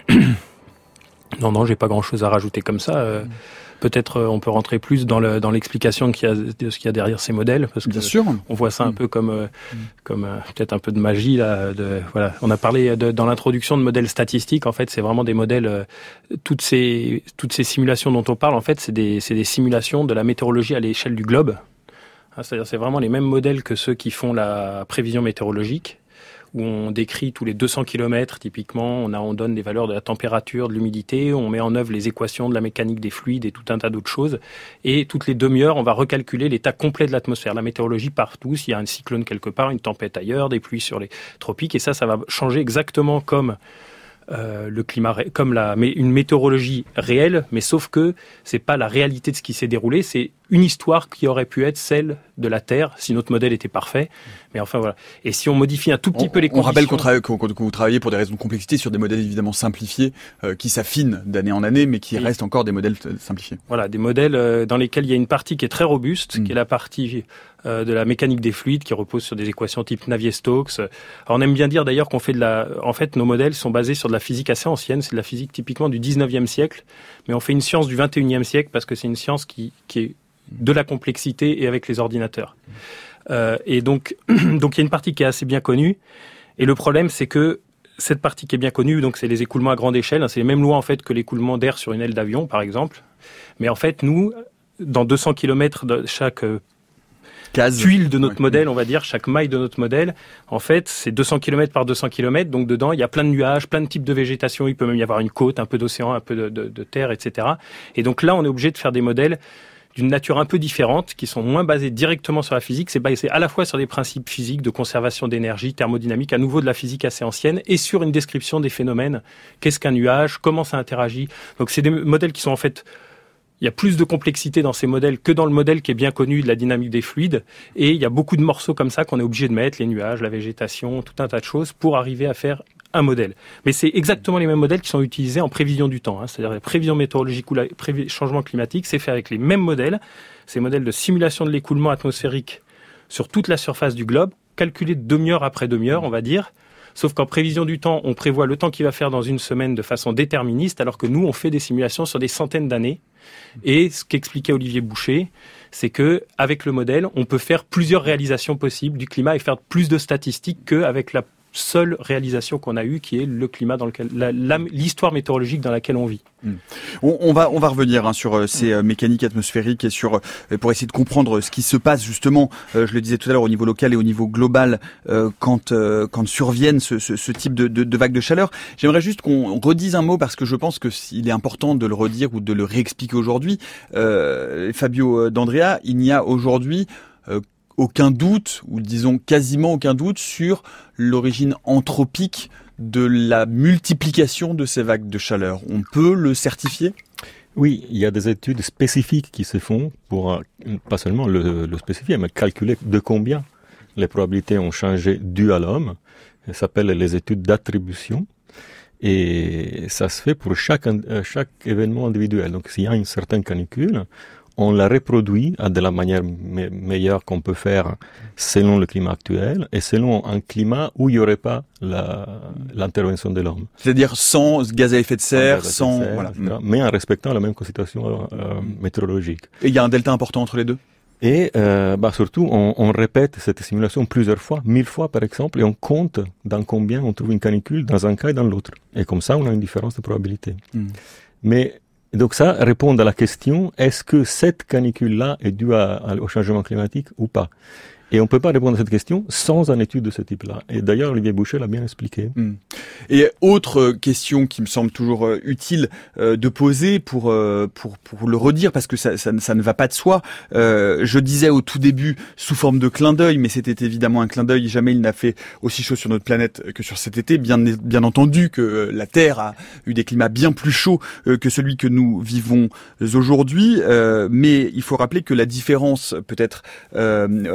non, j'ai pas grand-chose à rajouter comme ça. Peut-être on peut rentrer plus dans l'explication de ce qu'il y a derrière ces modèles, parce que bien sûr, on voit ça un peu comme peut-être un peu de magie là. Voilà, on a parlé dans l'introduction de modèles statistiques. En fait, c'est vraiment des modèles. Toutes ces simulations dont on parle, en fait, c'est des simulations de la météorologie à l'échelle du globe. C'est-à-dire, c'est vraiment les mêmes modèles que ceux qui font la prévision météorologique, où on décrit tous les 200 km, typiquement, on donne des valeurs de la température, de l'humidité, on met en œuvre les équations de la mécanique des fluides et tout un tas d'autres choses. Et toutes les demi-heures, on va recalculer l'état complet de l'atmosphère. La météorologie partout, s'il y a un cyclone quelque part, une tempête ailleurs, des pluies sur les tropiques, et ça va changer exactement comme le climat, mais une météorologie réelle, mais sauf que c'est pas la réalité de ce qui s'est déroulé, c'est une histoire qui aurait pu être celle de la Terre si notre modèle était parfait. Mais enfin voilà. Et si on modifie un tout petit peu les conditions... On rappelle que vous travaillez pour des raisons de complexité sur des modèles évidemment simplifiés qui s'affinent d'année en année, mais qui restent encore des modèles simplifiés. Voilà, des modèles dans lesquels il y a une partie qui est très robuste, qui est la partie de la mécanique des fluides, qui repose sur des équations type Navier-Stokes. Alors on aime bien dire d'ailleurs qu'on fait en fait, nos modèles sont basés sur de la physique assez ancienne. C'est de la physique typiquement du 19e siècle, mais on fait une science du 21e siècle parce que c'est une science qui est de la complexité et avec les ordinateurs. Et donc il y a une partie qui est assez bien connue. Et le problème, c'est que cette partie qui est bien connue, donc c'est les écoulements à grande échelle. C'est les mêmes lois en fait que l'écoulement d'air sur une aile d'avion, par exemple. Mais en fait, nous, dans 200 km de chaque tuile de notre modèle, on va dire, chaque maille de notre modèle, en fait, c'est 200 km par 200 km. Donc dedans, il y a plein de nuages, plein de types de végétation. Il peut même y avoir une côte, un peu d'océan, un peu de terre, etc. Et donc là, on est obligé de faire des modèles d'une nature un peu différente, qui sont moins basés directement sur la physique. C'est basé à la fois sur des principes physiques de conservation d'énergie, thermodynamique, à nouveau de la physique assez ancienne, et sur une description des phénomènes. Qu'est-ce qu'un nuage? Comment ça interagit? Donc c'est des modèles qui sont en fait... Il y a plus de complexité dans ces modèles que dans le modèle qui est bien connu de la dynamique des fluides. Et il y a beaucoup de morceaux comme ça qu'on est obligé de mettre, les nuages, la végétation, tout un tas de choses, pour arriver à faire un modèle. Mais c'est exactement les mêmes modèles qui sont utilisés en prévision du temps. C'est-à-dire la prévision météorologique ou le changement climatique, c'est fait avec les mêmes modèles. Ces modèles de simulation de l'écoulement atmosphérique sur toute la surface du globe, calculés demi-heure après demi-heure, on va dire. Sauf qu'en prévision du temps, on prévoit le temps qu'il va faire dans une semaine de façon déterministe, alors que nous, on fait des simulations sur des centaines d'années. Et ce qu'expliquait Olivier Boucher, c'est que avec le modèle, on peut faire plusieurs réalisations possibles du climat et faire plus de statistiques qu'avec la seule réalisation qu'on a eue, qui est le climat dans lequel l'histoire météorologique dans laquelle on vit. On va revenir sur ces mécaniques atmosphériques et pour essayer de comprendre ce qui se passe justement. Je le disais tout à l'heure au niveau local et au niveau global quand surviennent ce type de vagues de chaleur. J'aimerais juste qu'on redise un mot parce que je pense que il est important de le redire ou de le réexpliquer aujourd'hui. Fabio D'Andrea, il n'y a aujourd'hui aucun doute, ou disons quasiment aucun doute, sur l'origine anthropique de la multiplication de ces vagues de chaleur. On peut le certifier ? Oui, il y a des études spécifiques qui se font pour, pas seulement le spécifier, mais calculer de combien les probabilités ont changé dues à l'homme. Ça s'appelle les études d'attribution. Et ça se fait pour chaque événement individuel. Donc s'il y a une certaine canicule, on la reproduit de la manière meilleure qu'on peut faire selon le climat actuel et selon un climat où il n'y aurait pas l'intervention de l'homme. C'est-à-dire sans gaz à effet de serre, voilà. Mais en respectant la même situation météorologique. Et il y a un delta important entre les deux ? Et surtout, on répète cette simulation plusieurs fois, 1000 fois par exemple, et on compte dans combien on trouve une canicule dans un cas et dans l'autre. Et comme ça, on a une différence de probabilité. Mais donc ça répond à la question, est-ce que cette canicule-là est due au changement climatique ou pas? Et on ne peut pas répondre à cette question sans une étude de ce type-là. Et d'ailleurs, Olivier Boucher l'a bien expliqué. Et autre question qui me semble toujours utile de poser pour le redire, parce que ça ne va pas de soi. Je disais au tout début, sous forme de clin d'œil, mais c'était évidemment un clin d'œil. Jamais il n'a fait aussi chaud sur notre planète que sur cet été. Bien entendu que la Terre a eu des climats bien plus chauds que celui que nous vivons aujourd'hui. Mais il faut rappeler que la différence, peut-être, Aurélie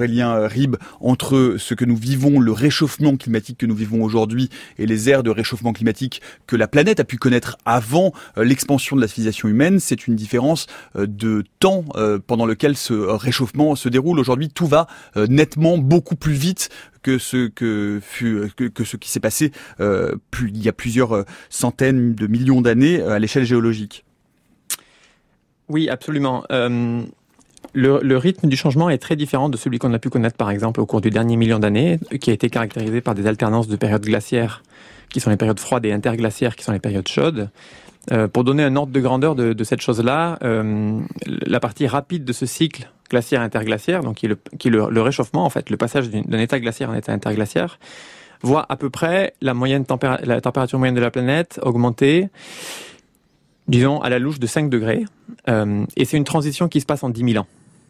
Aurélien Ribes, entre ce que nous vivons, le réchauffement climatique que nous vivons aujourd'hui et les ères de réchauffement climatique que la planète a pu connaître avant l'expansion de la civilisation humaine. C'est une différence de temps pendant lequel ce réchauffement se déroule. Aujourd'hui, tout va nettement beaucoup plus vite que ce qui s'est passé il y a plusieurs centaines de millions d'années à l'échelle géologique. Oui, absolument. Le rythme du changement est très différent de celui qu'on a pu connaître, par exemple, au cours du dernier million d'années, qui a été caractérisé par des alternances de périodes glaciaires, qui sont les périodes froides, et interglaciaires, qui sont les périodes chaudes. Pour donner un ordre de grandeur de cette chose-là, la partie rapide de ce cycle glaciaire-interglaciaire, donc qui est le réchauffement, en fait, le passage d'un état glaciaire à un état interglaciaire, voit à peu près la température moyenne de la planète augmenter, disons, à la louche de 5 degrés. Et c'est une transition qui se passe en 10 000 ans.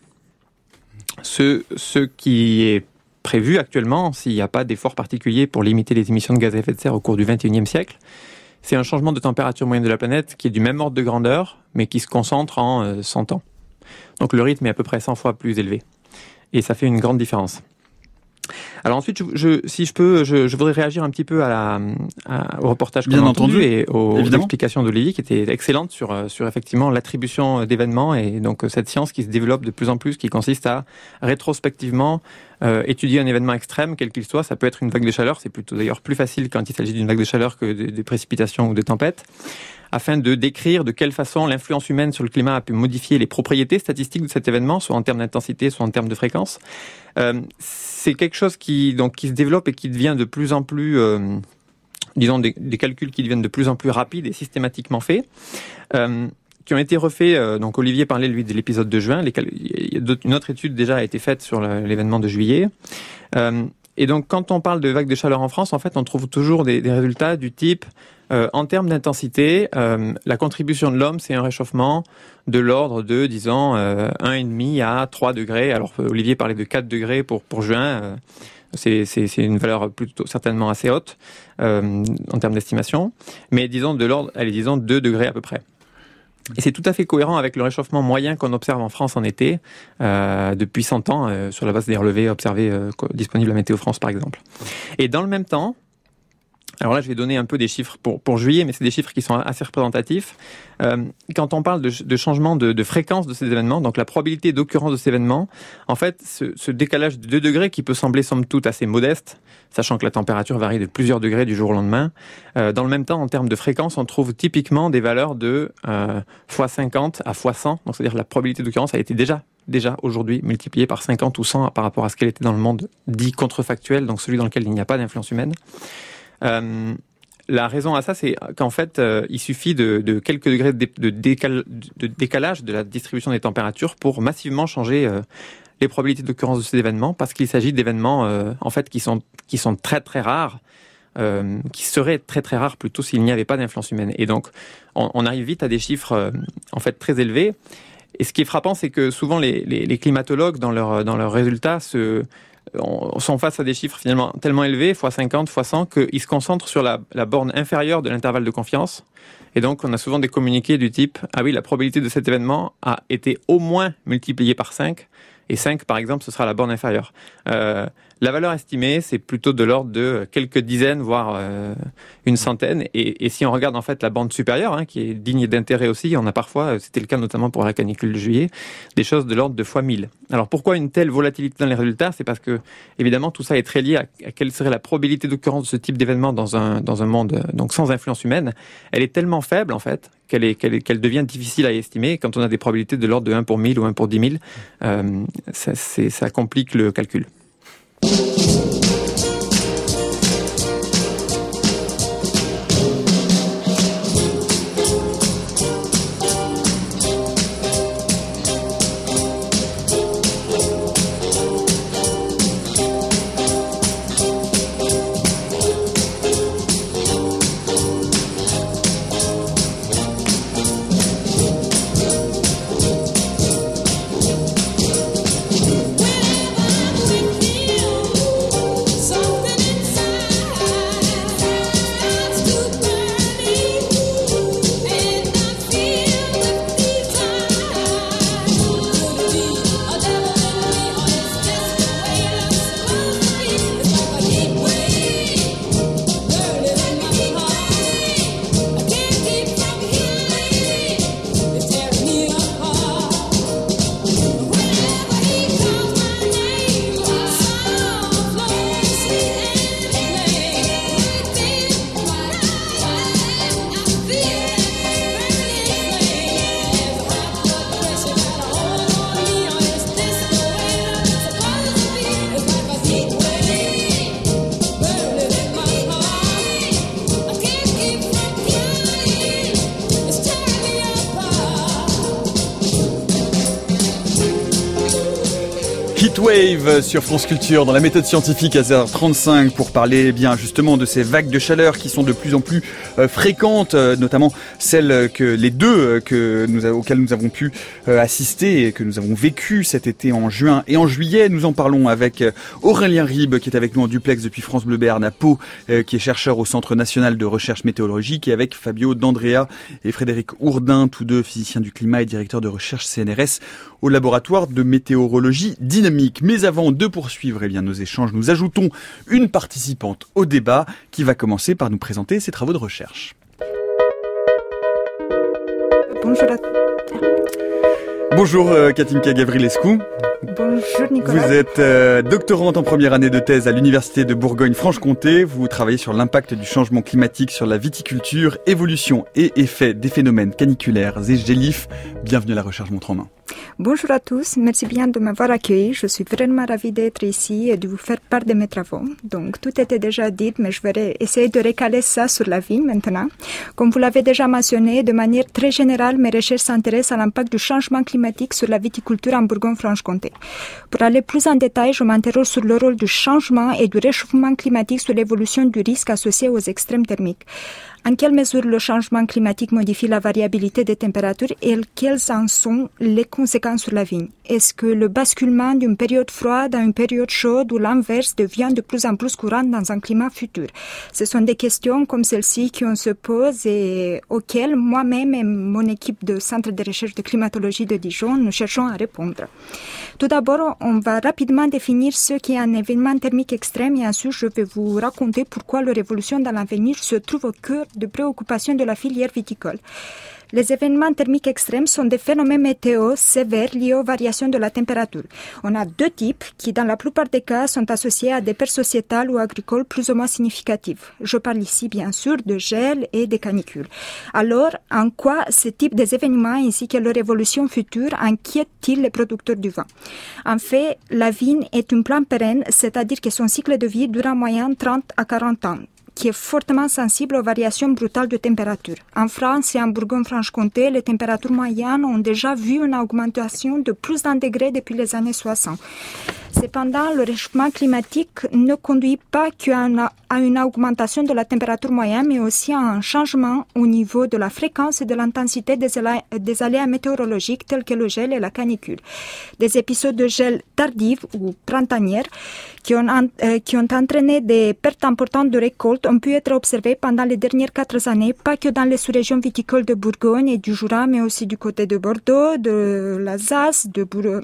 Ce qui est prévu actuellement, s'il n'y a pas d'effort particulier pour limiter les émissions de gaz à effet de serre au cours du XXIe siècle, c'est un changement de température moyenne de la planète qui est du même ordre de grandeur, mais qui se concentre en 100 ans. Donc le rythme est à peu près 100 fois plus élevé. Et ça fait une grande différence. Alors ensuite, si je peux, je voudrais réagir un petit peu au reportage qu'on a entendu et aux explications d'Olivier qui étaient excellentes sur effectivement l'attribution d'événements et donc cette science qui se développe de plus en plus, qui consiste à rétrospectivement étudier un événement extrême, quel qu'il soit. Ça peut être une vague de chaleur, c'est plutôt d'ailleurs plus facile quand il s'agit d'une vague de chaleur que des précipitations ou des tempêtes, afin de décrire de quelle façon l'influence humaine sur le climat a pu modifier les propriétés statistiques de cet événement, soit en termes d'intensité, soit en termes de fréquence. C'est quelque chose qui se développe et qui devient de plus en plus, disons, des calculs qui deviennent de plus en plus rapides et systématiquement faits, qui ont été refaits. Donc Olivier parlait, lui, de l'épisode de juin. Une autre étude déjà a été faite sur l'événement de juillet. Et donc, quand on parle de vagues de chaleur en France, en fait, on trouve toujours des résultats du type, en termes d'intensité, la contribution de l'homme, c'est un réchauffement de l'ordre de, disons, 1,5 à 3 degrés. Alors, Olivier parlait de 4 degrés pour juin. C'est une valeur plutôt certainement assez haute en termes d'estimation. Mais disons, de l'ordre, elle est, disons, 2 degrés à peu près. Et c'est tout à fait cohérent avec le réchauffement moyen qu'on observe en France en été, depuis 100 ans, sur la base des relevés observés disponibles à Météo France, par exemple. Et dans le même temps, alors là, je vais donner un peu des chiffres pour juillet, mais c'est des chiffres qui sont assez représentatifs. Quand on parle de changement de fréquence de ces événements, donc la probabilité d'occurrence de ces événements, en fait, ce décalage de 2 degrés qui peut sembler somme toute assez modeste, sachant que la température varie de plusieurs degrés du jour au lendemain, dans le même temps, en termes de fréquence, on trouve typiquement des valeurs de x50 à x100, donc c'est-à-dire la probabilité d'occurrence a été déjà aujourd'hui multipliée par 50 ou 100 par rapport à ce qu'elle était dans le monde dit contrefactuel, donc celui dans lequel il n'y a pas d'influence humaine. La raison à ça, c'est qu'en fait, il suffit de quelques degrés de décalage de la distribution des températures pour massivement changer les probabilités d'occurrence de ces événements, parce qu'il s'agit d'événements en fait qui sont très très rares, qui seraient très très rares plutôt s'il n'y avait pas d'influence humaine. Et donc, on arrive vite à des chiffres en fait très élevés. Et ce qui est frappant, c'est que souvent les climatologues dans leurs résultats sont face à des chiffres finalement tellement élevés, x50, x100, qu'ils se concentrent sur la borne inférieure de l'intervalle de confiance. Et donc, on a souvent des communiqués du type « Ah oui, la probabilité de cet événement a été au moins multipliée par 5. » Et 5, par exemple, ce sera la borne inférieure. La valeur estimée, c'est plutôt de l'ordre de quelques dizaines, voire une centaine. Et si on regarde en fait la bande supérieure, qui est digne d'intérêt aussi, on a parfois, c'était le cas notamment pour la canicule de juillet, des choses de l'ordre de fois 1000. Alors pourquoi une telle volatilité dans les résultats ? C'est parce que, évidemment, tout ça est très lié à quelle serait la probabilité d'occurrence de ce type d'événement dans un monde donc sans influence humaine. Elle est tellement faible, en fait, qu'elle devient difficile à estimer. Quand on a des probabilités de l'ordre de 1 pour 1000 ou 1 pour 10 000, ça complique le calcul. Heatwave sur France Culture dans la méthode scientifique à 16h35 pour parler bien justement de ces vagues de chaleur qui sont de plus en plus fréquentes, notamment celles que les deux auxquelles nous avons pu assister et que nous avons vécu cet été en juin et en juillet. Nous en parlons avec Aurélien Ribes qui est avec nous en duplex depuis France Bleu Béarn à Pau, qui est chercheur au Centre national de recherche météorologique, et avec Fabio D'Andrea et Frédéric Ourdin, tous deux physiciens du climat et directeurs de recherche CNRS au laboratoire de météorologie dynamique. Mais avant de poursuivre nos échanges, nous ajoutons une participante au débat qui va commencer par nous présenter ses travaux de recherche. Bonjour Katinka Gavrilescu. Bonjour Nicolas. Vous êtes doctorante en première année de thèse à l'Université de Bourgogne-Franche-Comté. Vous travaillez sur l'impact du changement climatique sur la viticulture, évolution et effet des phénomènes caniculaires et gélifs. Bienvenue à la Recherche Montre en Main. Bonjour à tous, merci bien de m'avoir accueilli. Je suis vraiment ravie d'être ici et de vous faire part de mes travaux. Donc tout était déjà dit, mais je vais essayer de recaler ça sur la vigne maintenant. Comme vous l'avez déjà mentionné, de manière très générale, mes recherches s'intéressent à l'impact du changement climatique sur la viticulture en Bourgogne-Franche-Comté. Pour aller plus en détail, je m'interroge sur le rôle du changement et du réchauffement climatique sur l'évolution du risque associé aux extrêmes thermiques. En quelle mesure le changement climatique modifie la variabilité des températures et quelles en sont les conséquences sur la vigne? Est-ce que le basculement d'une période froide à une période chaude ou l'inverse devient de plus en plus courant dans un climat futur? Ce sont des questions comme celle-ci qu'on se pose et auxquelles moi-même et mon équipe de Centre de recherche de climatologie de Dijon, nous cherchons à répondre. Tout d'abord, on va rapidement définir ce qu'est un événement thermique extrême et ensuite je vais vous raconter pourquoi leur évolution dans l'avenir se trouve au cœur de préoccupations de la filière viticole. Les événements thermiques extrêmes sont des phénomènes météo sévères liés aux variations de la température. On a deux types qui, dans la plupart des cas, sont associés à des pertes sociétales ou agricoles plus ou moins significatives. Je parle ici, bien sûr, de gel et des canicules. Alors, en quoi ce type d'événements ainsi que leur évolution future inquiètent-ils les producteurs du vin? En fait, la vigne est une plante pérenne, c'est-à-dire que son cycle de vie dure en moyenne 30 à 40 ans, qui est fortement sensible aux variations brutales de température. En France et en Bourgogne-Franche-Comté, les températures moyennes ont déjà vu une augmentation de plus d'1 degré depuis les années 60. Cependant, le réchauffement climatique ne conduit pas qu'à une augmentation de la température moyenne, mais aussi à un changement au niveau de la fréquence et de l'intensité des aléas météorologiques tels que le gel et la canicule. Des épisodes de gel tardifs ou printanières qui ont entraîné des pertes importantes de récoltes ont pu être observés pendant les dernières 4 années, pas que dans les sous-régions viticoles de Bourgogne et du Jura, mais aussi du côté de Bordeaux, de l'Alsace, de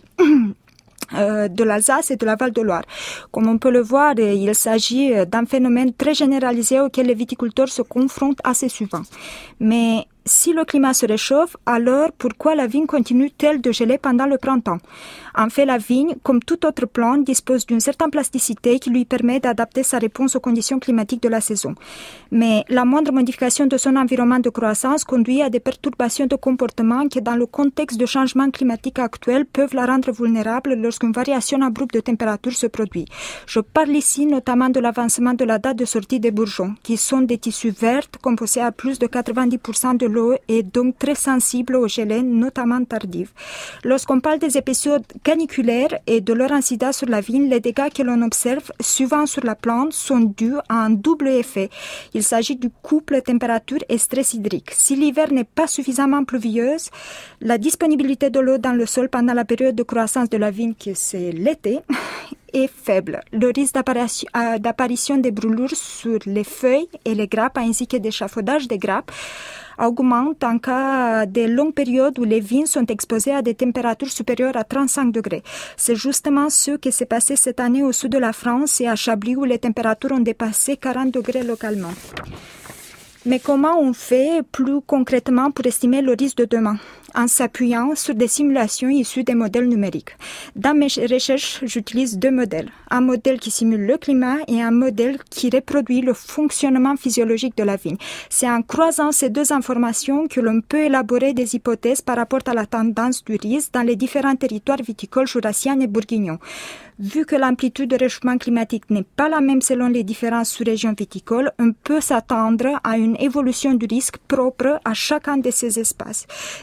l'Alsace et de la Val-de-Loire. Comme on peut le voir, il s'agit d'un phénomène très généralisé auquel les viticulteurs se confrontent assez souvent. Mais si le climat se réchauffe, alors pourquoi la vigne continue-t-elle de geler pendant le printemps? En fait, la vigne, comme toute autre plante, dispose d'une certaine plasticité qui lui permet d'adapter sa réponse aux conditions climatiques de la saison. Mais la moindre modification de son environnement de croissance conduit à des perturbations de comportement qui, dans le contexte de changement climatique actuel, peuvent la rendre vulnérable lorsqu'une variation abrupte de température se produit. Je parle ici notamment de l'avancement de la date de sortie des bourgeons, qui sont des tissus verts composés à plus de 90% de l'eau et donc très sensibles aux gelées, notamment tardives. Lorsqu'on parle des épisodes caniculaires et de leur incidence sur la vigne, les dégâts que l'on observe souvent sur la plante sont dus à un double effet. Il s'agit du couple température et stress hydrique. Si l'hiver n'est pas suffisamment pluvieuse, la disponibilité de l'eau dans le sol pendant la période de croissance de la vigne, qui c'est l'été, est faible. Le risque d'apparition des brûlures sur les feuilles et les grappes ainsi que d'échafaudage des grappes augmente en cas de longues périodes où les vignes sont exposées à des températures supérieures à 35 degrés. C'est justement ce qui s'est passé cette année au sud de la France et à Chablis où les températures ont dépassé 40 degrés localement. Mais comment on fait plus concrètement pour estimer le risque de demain? En s'appuyant sur des simulations issues des modèles numériques. Dans mes recherches, j'utilise 2 modèles. Un modèle qui simule le climat et un modèle qui reproduit le fonctionnement physiologique de la vigne. C'est en croisant ces 2 informations que l'on peut élaborer des hypothèses par rapport à la tendance du risque dans les différents territoires viticoles jurassiens et bourguignons. Vu que l'amplitude de réchauffement climatique n'est pas la même selon les différentes sous-régions viticoles, on peut s'attendre à une évolution du risque propre à chacun de ces espaces. De où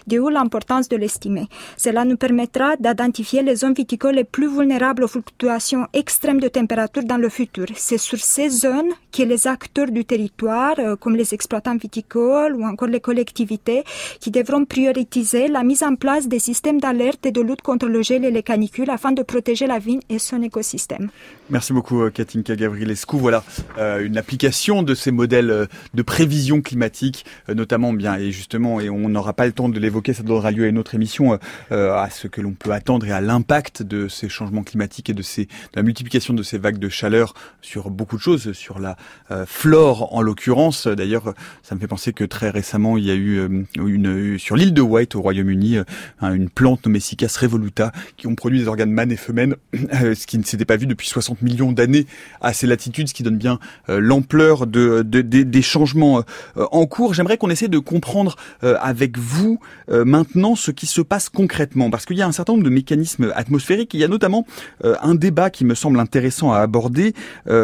l'importance de l'estimer. Cela nous permettra d'identifier les zones viticoles les plus vulnérables aux fluctuations extrêmes de température dans le futur. C'est sur ces zones que les acteurs du territoire, comme les exploitants viticoles ou encore les collectivités, qui devront prioriser la mise en place des systèmes d'alerte et de lutte contre le gel et les canicules afin de protéger la vigne et son écosystème. Merci beaucoup Katinka Gavrilescu. Voilà une application de ces modèles de prévision climatique, notamment bien et justement, et on n'aura pas le temps de l'évoquer, ça donnera lieu à une autre émission, à ce que l'on peut attendre et à l'impact de ces changements climatiques et de la multiplication de ces vagues de chaleur sur beaucoup de choses, sur la flore en l'occurrence. D'ailleurs, ça me fait penser que très récemment, il y a eu sur l'île de Wight au Royaume-Uni, une plante nommée Cycas revoluta qui ont produit des organes mâles et femelles, ce qui ne s'était pas vu depuis 60 millions d'années à ces latitudes, ce qui donne bien l'ampleur des changements en cours. J'aimerais qu'on essaie de comprendre avec vous maintenant ce qui se passe concrètement, parce qu'il y a un certain nombre de mécanismes atmosphériques. Il y a notamment un débat qui me semble intéressant à aborder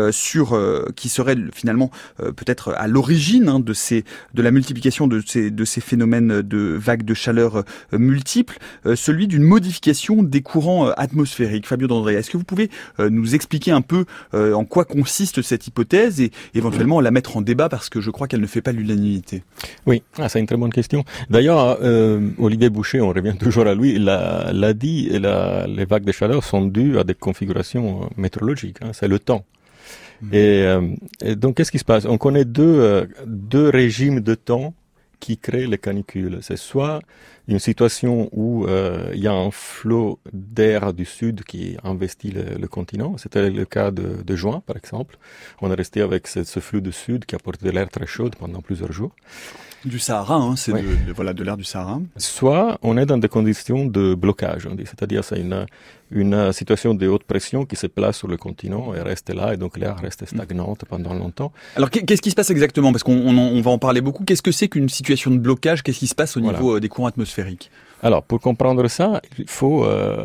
sur qui serait finalement peut-être à l'origine de la multiplication de ces phénomènes de vagues de chaleur multiples, celui d'une modification des courants atmosphériques. Fabio D'Andrea, est-ce que vous pouvez nous expliquer un peu en quoi consiste cette hypothèse et éventuellement la mettre en débat, parce que je crois qu'elle ne fait pas l'unanimité. Oui, c'est une très bonne question. D'ailleurs, Olivier Boucher, on revient toujours à lui, l'a dit, les vagues de chaleur sont dues à des configurations météorologiques, c'est le temps. Et donc, qu'est-ce qui se passe? On connaît deux régimes de temps qui créent les canicules. C'est soit une situation où il y a un flot d'air du sud qui investit le continent. C'était le cas de juin, par exemple. On est resté avec ce flux du sud qui apportait de l'air très chaud pendant plusieurs jours. Du Sahara, c'est oui. de l'air du Sahara. Soit on est dans des conditions de blocage, on dit, c'est-à-dire c'est une situation de haute pression qui se place sur le continent et reste là, et donc l'air reste stagnante pendant longtemps. Alors qu'est-ce qui se passe exactement? Parce qu'on va en parler beaucoup. Qu'est-ce que c'est qu'une situation de blocage? Qu'est-ce qui se passe au niveau des courants atmosphériques? Alors, pour comprendre ça, il faut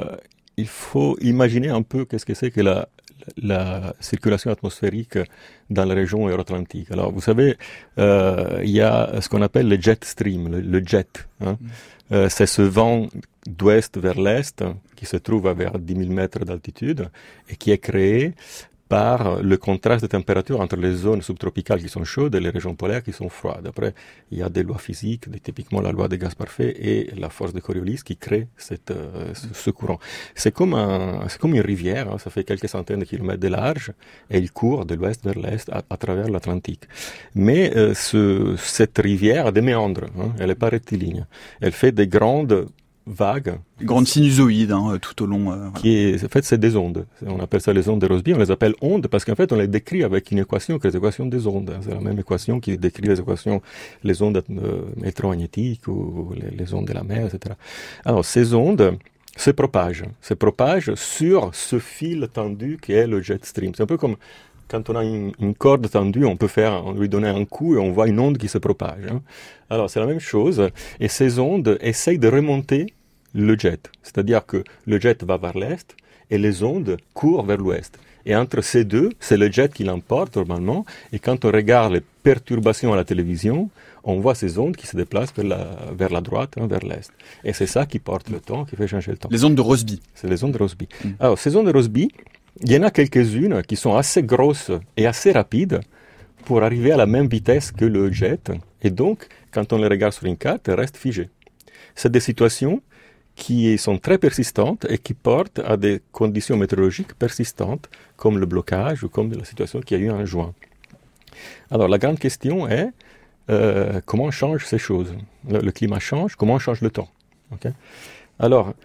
imaginer un peu qu'est-ce que c'est que la circulation atmosphérique dans la région euro-atlantique. Alors, vous savez, il y a ce qu'on appelle le jet stream, le jet. C'est ce vent d'ouest vers l'est qui se trouve à vers 10 000 mètres d'altitude et qui est créé par le contraste de température entre les zones subtropicales qui sont chaudes et les régions polaires qui sont froides. Après, il y a des lois physiques, typiquement la loi des gaz parfaits et la force de Coriolis qui crée ce courant. C'est comme une rivière, ça fait quelques centaines de kilomètres de large et il court de l'ouest vers l'est à travers l'Atlantique. Mais cette rivière a des méandres, elle n'est pas rectiligne. Elle fait des grandes vagues. Grandes sinusoïdes tout au long. En fait, c'est des ondes. On appelle ça les ondes de Rossby. On les appelle ondes parce qu'en fait, on les décrit avec une équation qui est l'équation des ondes. C'est la même équation qui décrit les ondes électromagnétiques ou les ondes de la mer, etc. Alors, ces ondes se propagent sur ce fil tendu qui est le jet stream. C'est un peu comme quand on a une corde tendue, on lui donner un coup et on voit une onde qui se propage. Alors, c'est la même chose. Et ces ondes essayent de remonter le jet. C'est-à-dire que le jet va vers l'est et les ondes courent vers l'ouest. Et entre ces deux, c'est le jet qui l'emporte normalement. Et quand on regarde les perturbations à la télévision, on voit ces ondes qui se déplacent vers la droite, vers l'est. Et c'est ça qui porte le temps, qui fait changer le temps. Les ondes de Rossby. C'est les ondes de Rossby. Alors, ces ondes de Rossby, il y en a quelques-unes qui sont assez grosses et assez rapides pour arriver à la même vitesse que le jet. Et donc, quand on les regarde sur une carte, elles restent figées. C'est des situations qui sont très persistantes et qui portent à des conditions météorologiques persistantes, comme le blocage ou comme la situation qu'il y a eu en juin. Alors, la grande question est comment changent ces choses? Le climat change, comment change le temps? Okay? Alors,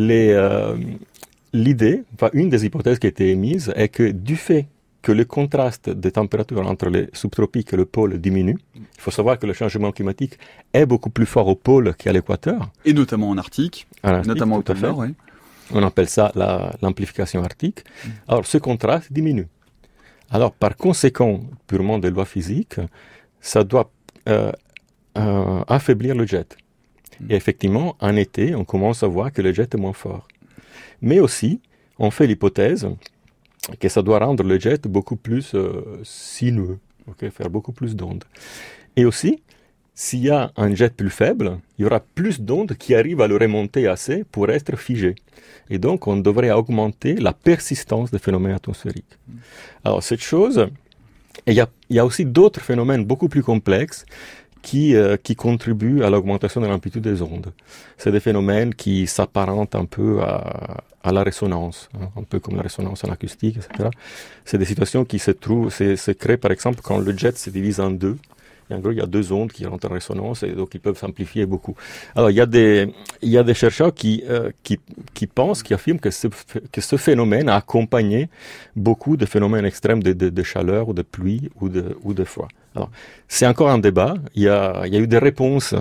l'idée, une des hypothèses qui a été émise est que du fait que le contraste des températures entre les subtropiques et le pôle diminue, il faut savoir que le changement climatique est beaucoup plus fort au pôle qu'à l'équateur. Et notamment en Arctique, notamment au pôle Nord, oui. On appelle ça l'amplification arctique. Alors, ce contraste diminue. Alors, par conséquent, purement des lois physiques, ça doit affaiblir le jet. Et effectivement, en été, on commence à voir que le jet est moins fort. Mais aussi, on fait l'hypothèse que ça doit rendre le jet beaucoup plus sinueux, faire beaucoup plus d'ondes. Et aussi, s'il y a un jet plus faible, il y aura plus d'ondes qui arrivent à le remonter assez pour être figé. Et donc, on devrait augmenter la persistance des phénomènes atmosphériques. Alors, cette chose, et il y a aussi d'autres phénomènes beaucoup plus complexes qui contribuent à l'augmentation de l'amplitude des ondes. C'est des phénomènes qui s'apparentent un peu à la résonance, un peu comme la résonance en acoustique, etc. C'est des situations qui se créent par exemple quand le jet se divise en deux. Et en gros, il y a deux ondes qui rentrent en résonance et donc ils peuvent s'amplifier beaucoup. Alors, il y a des chercheurs qui pensent, qui affirment que ce phénomène a accompagné beaucoup de phénomènes extrêmes de chaleur ou de pluie ou de froid. Alors, c'est encore un débat. Il y a eu des réponses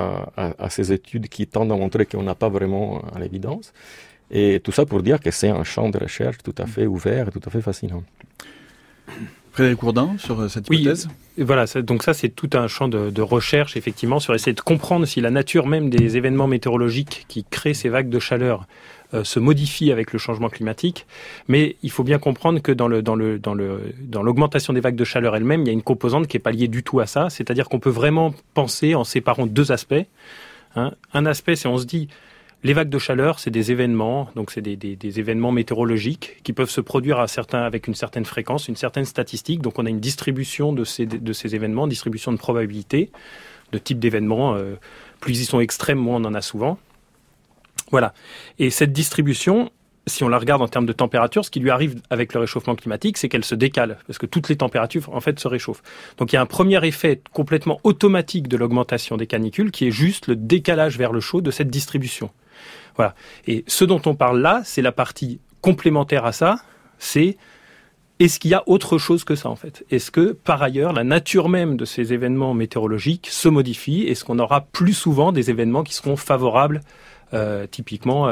à ces études qui tendent à montrer qu'on n'a pas vraiment à l'évidence. Et tout ça pour dire que c'est un champ de recherche tout à fait ouvert et tout à fait fascinant. Frédéric Courdin, sur cette hypothèse ? Oui, voilà, donc ça c'est tout un champ de recherche, effectivement, sur essayer de comprendre si la nature même des événements météorologiques qui créent ces vagues de chaleur se modifie avec le changement climatique. Mais il faut bien comprendre que dans l'augmentation des vagues de chaleur elles-mêmes, il y a une composante qui n'est pas liée du tout à ça. C'est-à-dire qu'on peut vraiment penser en séparant deux aspects. Un aspect, c'est on se dit... Les vagues de chaleur, c'est des événements, donc c'est des événements météorologiques qui peuvent se produire avec une certaine fréquence, une certaine statistique. Donc on a une distribution de ces événements, distribution de probabilité, de type d'événements. Plus ils sont extrêmes, moins on en a souvent. Voilà. Et cette distribution, si on la regarde en termes de température, ce qui lui arrive avec le réchauffement climatique, c'est qu'elle se décale, parce que toutes les températures, en fait, se réchauffent. Donc il y a un premier effet complètement automatique de l'augmentation des canicules, qui est juste le décalage vers le chaud de cette distribution. Voilà. Et ce dont on parle là, c'est la partie complémentaire à ça, c'est est-ce qu'il y a autre chose que ça en fait ? Est-ce que par ailleurs, la nature même de ces événements météorologiques se modifie ? Est-ce qu'on aura plus souvent des événements qui seront favorables typiquement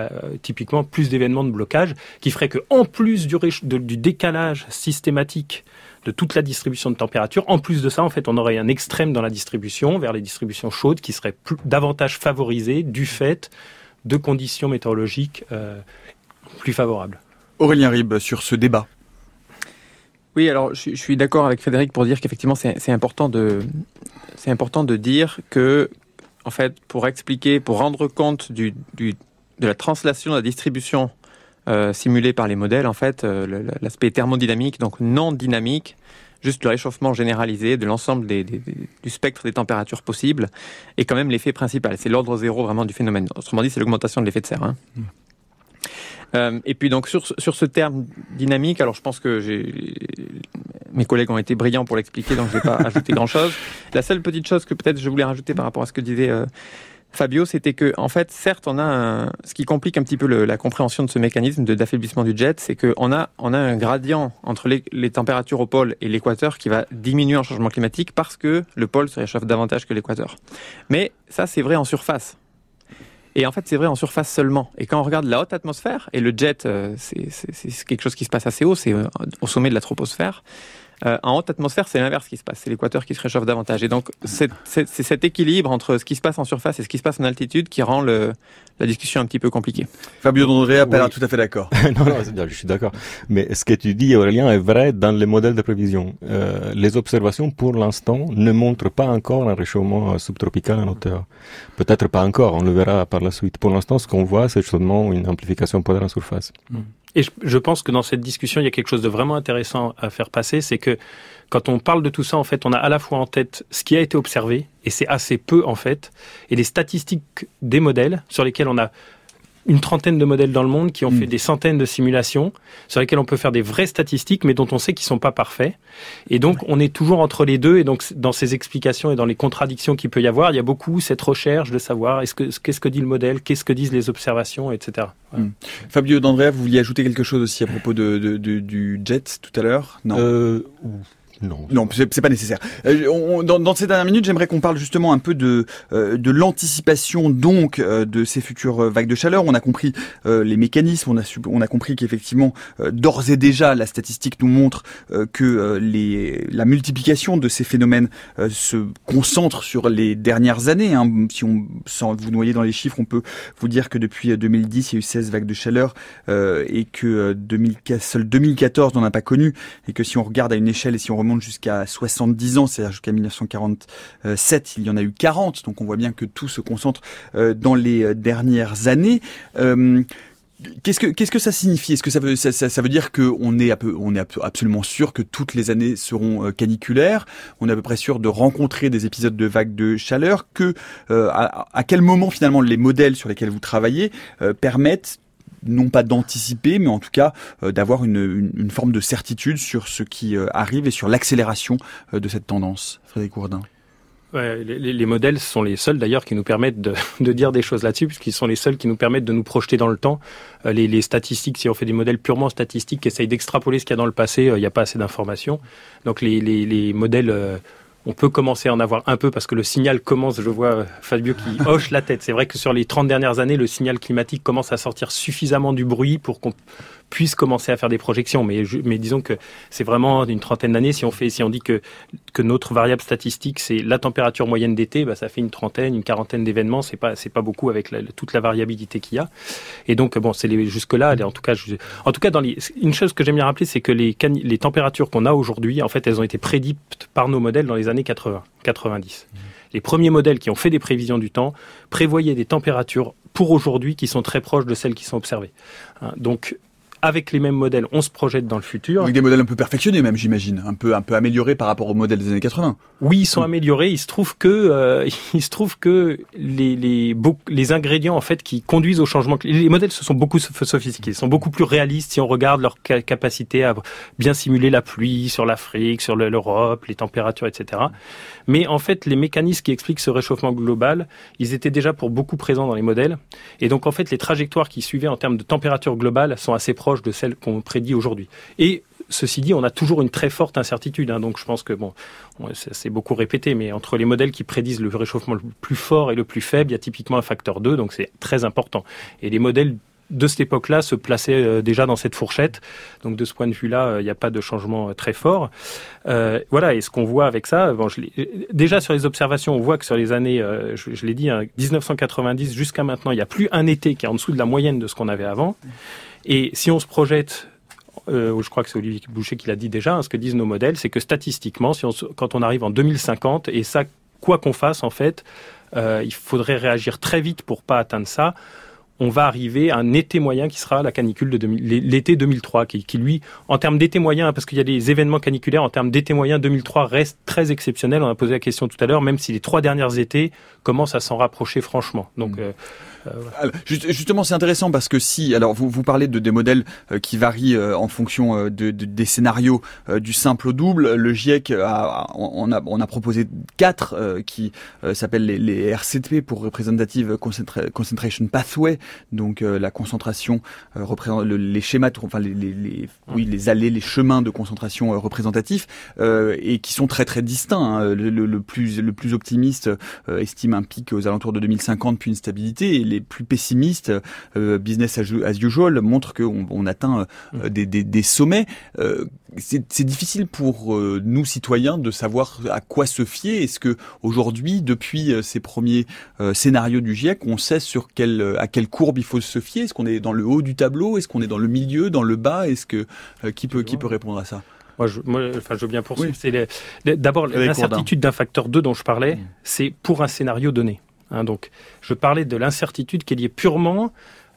plus d'événements de blocage qui feraient que en plus du décalage systématique de toute la distribution de température, en plus de ça, en fait, on aurait un extrême dans la distribution vers les distributions chaudes qui seraient davantage favorisées du fait de conditions météorologiques plus favorables. Aurélien Ribes, sur ce débat. Oui, alors je suis d'accord avec Frédéric pour dire qu'effectivement c'est important de dire que en fait pour rendre compte de la translation de la distribution simulée par les modèles, en fait l'aspect thermodynamique, donc non dynamique, juste le réchauffement généralisé de l'ensemble du spectre des températures possibles est quand même l'effet principal. C'est l'ordre zéro vraiment du phénomène. Autrement dit, c'est l'augmentation de l'effet de serre. Et puis donc sur ce terme dynamique, alors je pense que mes collègues ont été brillants pour l'expliquer, donc je ne vais pas ajouter grand-chose. La seule petite chose que peut-être je voulais rajouter par rapport à ce que disait Fabio, c'était que en fait, certes, ce qui complique un petit peu la compréhension de ce mécanisme d'affaiblissement du jet, c'est qu'on a un gradient entre les températures au pôle et l'équateur qui va diminuer en changement climatique parce que le pôle se réchauffe davantage que l'équateur. Mais ça, c'est vrai en surface. Et en fait, c'est vrai en surface seulement. Et quand on regarde la haute atmosphère, et le jet, c'est quelque chose qui se passe assez haut, c'est au sommet de la troposphère. En haute atmosphère, c'est l'inverse qui se passe. C'est l'équateur qui se réchauffe davantage. Et donc, c'est cet équilibre entre ce qui se passe en surface et ce qui se passe en altitude qui rend la discussion un petit peu compliquée. Fabio D'Andrea n'est pas tout à fait d'accord. non, je suis d'accord. Mais ce que tu dis, Aurélien, est vrai dans les modèles de prévision. Les observations, pour l'instant, ne montrent pas encore un réchauffement subtropical en hauteur. Peut-être pas encore, on le verra par la suite. Pour l'instant, ce qu'on voit, c'est seulement une amplification polaire en surface. Et je pense que dans cette discussion, il y a quelque chose de vraiment intéressant à faire passer, c'est que quand on parle de tout ça, en fait, on a à la fois en tête ce qui a été observé, et c'est assez peu, en fait, et les statistiques des modèles, sur lesquels on a une trentaine de modèles dans le monde qui ont fait des centaines de simulations, sur lesquels on peut faire des vraies statistiques, mais dont on sait qu'ils sont pas parfaits. Et donc, on est toujours entre les deux, et donc, dans ces explications et dans les contradictions qu'il peut y avoir, il y a beaucoup cette recherche de savoir qu'est-ce que dit le modèle, qu'est-ce que disent les observations, etc. Voilà. Fabio D'Andrea, vous vouliez ajouter quelque chose aussi à propos du jet tout à l'heure ? Non. Non, c'est pas nécessaire. Dans ces dernières minutes, j'aimerais qu'on parle justement un peu de l'anticipation donc de ces futures vagues de chaleur. On a compris les mécanismes, on a compris qu'effectivement d'ores et déjà la statistique nous montre que la multiplication de ces phénomènes se concentre sur les dernières années. Sans vous noyer dans les chiffres, on peut vous dire que depuis 2010, il y a eu 16 vagues de chaleur et que seul 2014 n'en a pas connu, et que si on regarde à une échelle et si on remonte remonte jusqu'à 70 ans, c'est-à-dire jusqu'à 1947, il y en a eu 40. Donc on voit bien que tout se concentre dans les dernières années. Qu'est-ce que ça signifie? Est-ce que ça veut dire que on est absolument sûr que toutes les années seront caniculaires? On est à peu près sûr de rencontrer des épisodes de vagues de chaleur? À quel moment finalement les modèles sur lesquels vous travaillez permettent non pas d'anticiper, mais en tout cas d'avoir une forme de certitude sur ce qui arrive et sur l'accélération de cette tendance? Frédéric Gourdin. Ouais, les modèles sont les seuls d'ailleurs qui nous permettent de dire des choses là-dessus, puisqu'ils sont les seuls qui nous permettent de nous projeter dans le temps. Les statistiques, si on fait des modèles purement statistiques qui essayent d'extrapoler ce qu'il y a dans le passé, il n'y a pas assez d'informations. Donc les modèles, on peut commencer à en avoir un peu parce que le signal commence, je vois Fabio qui hoche la tête. C'est vrai que sur les 30 dernières années, le signal climatique commence à sortir suffisamment du bruit pour qu'on puisse commencer à faire des projections, mais disons que c'est vraiment une trentaine d'années. Si on dit que notre variable statistique c'est la température moyenne d'été, ça fait une quarantaine d'événements. C'est pas beaucoup avec toute la variabilité qu'il y a. Et donc c'est jusque là. En tout cas, une chose que j'aime bien rappeler, c'est que les températures qu'on a aujourd'hui, en fait, elles ont été prédites par nos modèles dans les années 80-90. Les premiers modèles qui ont fait des prévisions du temps prévoyaient des températures pour aujourd'hui qui sont très proches de celles qui sont observées. Donc avec les mêmes modèles, on se projette dans le futur. Avec des modèles un peu perfectionnés même, j'imagine, un peu améliorés par rapport aux modèles des années 80. Oui, ils sont améliorés. Il se trouve que les ingrédients en fait qui conduisent au changement, les modèles se sont beaucoup sophistiqués, sont beaucoup plus réalistes si on regarde leur capacité à bien simuler la pluie sur l'Afrique, sur l'Europe, les températures, etc. Mais en fait, les mécanismes qui expliquent ce réchauffement global, ils étaient déjà pour beaucoup présents dans les modèles. Et donc en fait, les trajectoires qui suivaient en termes de température globale sont assez proches de celles qu'on prédit aujourd'hui. Et ceci dit, on a toujours une très forte incertitude. Donc je pense que c'est beaucoup répété, mais entre les modèles qui prédisent le réchauffement le plus fort et le plus faible, il y a typiquement un facteur 2, donc c'est très important. Et les modèles de cette époque-là se plaçaient déjà dans cette fourchette. Donc de ce point de vue-là, il n'y a pas de changement très fort. Voilà, et ce qu'on voit avec ça, déjà sur les observations, on voit que sur les années, je l'ai dit, 1990 jusqu'à maintenant, il n'y a plus un été qui est en dessous de la moyenne de ce qu'on avait avant. Et si on se projette, je crois que c'est Olivier Boucher qui l'a dit déjà, ce que disent nos modèles, c'est que statistiquement, quand on arrive en 2050, et ça, quoi qu'on fasse en fait, il faudrait réagir très vite pour pas atteindre ça. On va arriver à un été moyen qui sera la canicule de l'été 2003, qui lui, en termes d'été moyen, parce qu'il y a des événements caniculaires, en termes d'été moyen, 2003 reste très exceptionnel. On a posé la question tout à l'heure, même si les 3 dernières étés commencent à s'en rapprocher franchement. Donc, voilà. Justement, c'est intéressant parce que alors vous parlez de des modèles qui varient en fonction des scénarios du simple au double. Le GIEC on a proposé 4 qui s'appellent les RCP pour Representative Concentration Pathway, donc la concentration représente les schémas, enfin les allées, les chemins de concentration représentatifs et qui sont très très distincts. Le plus optimiste estime un pic aux alentours de 2050 puis une stabilité, et les plus pessimistes, business as usual, montrent qu'on atteint des sommets. C'est difficile pour nous citoyens de savoir à quoi se fier. Est-ce que aujourd'hui, depuis ces premiers scénarios du GIEC, on sait à quelle courbe il faut se fier? Est-ce qu'on est dans le haut du tableau? Est-ce qu'on est dans le milieu, dans le bas? Est-ce que qui peut répondre à ça? Moi, je veux bien poursuivre. Oui. D'abord, l'incertitude d'un facteur 2 dont je parlais, c'est pour un scénario donné. Donc, je parlais de l'incertitude qui est liée purement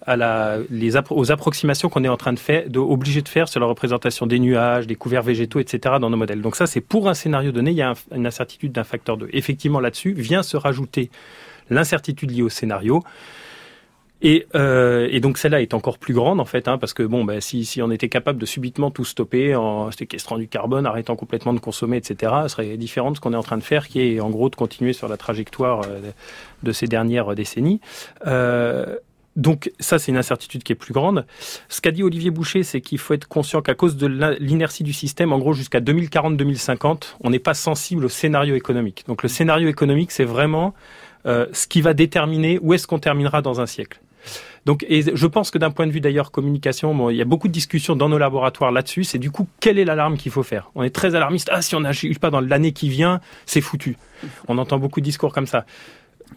aux approximations qu'on est en train obligé de faire sur la représentation des nuages, des couverts végétaux, etc. dans nos modèles. Donc ça, c'est pour un scénario donné, il y a une incertitude d'un facteur 2. Effectivement, là-dessus, vient se rajouter l'incertitude liée au scénario. Et donc celle-là est encore plus grande en fait, parce que si on était capable de subitement tout stopper en séquestrant du carbone, arrêtant complètement de consommer, etc., ce serait différent de ce qu'on est en train de faire, qui est en gros de continuer sur la trajectoire de ces dernières décennies. Donc ça, c'est une incertitude qui est plus grande. Ce qu'a dit Olivier Boucher, c'est qu'il faut être conscient qu'à cause de l'inertie du système, en gros jusqu'à 2040-2050, on n'est pas sensible au scénario économique. Donc le scénario économique, c'est vraiment ce qui va déterminer où est-ce qu'on terminera dans un siècle. Donc, et je pense que d'un point de vue d'ailleurs communication, il y a beaucoup de discussions dans nos laboratoires là-dessus. C'est du coup, quelle est l'alarme qu'il faut faire? On est très alarmiste. Si on n'agit pas dans l'année qui vient, c'est foutu. On entend beaucoup de discours comme ça.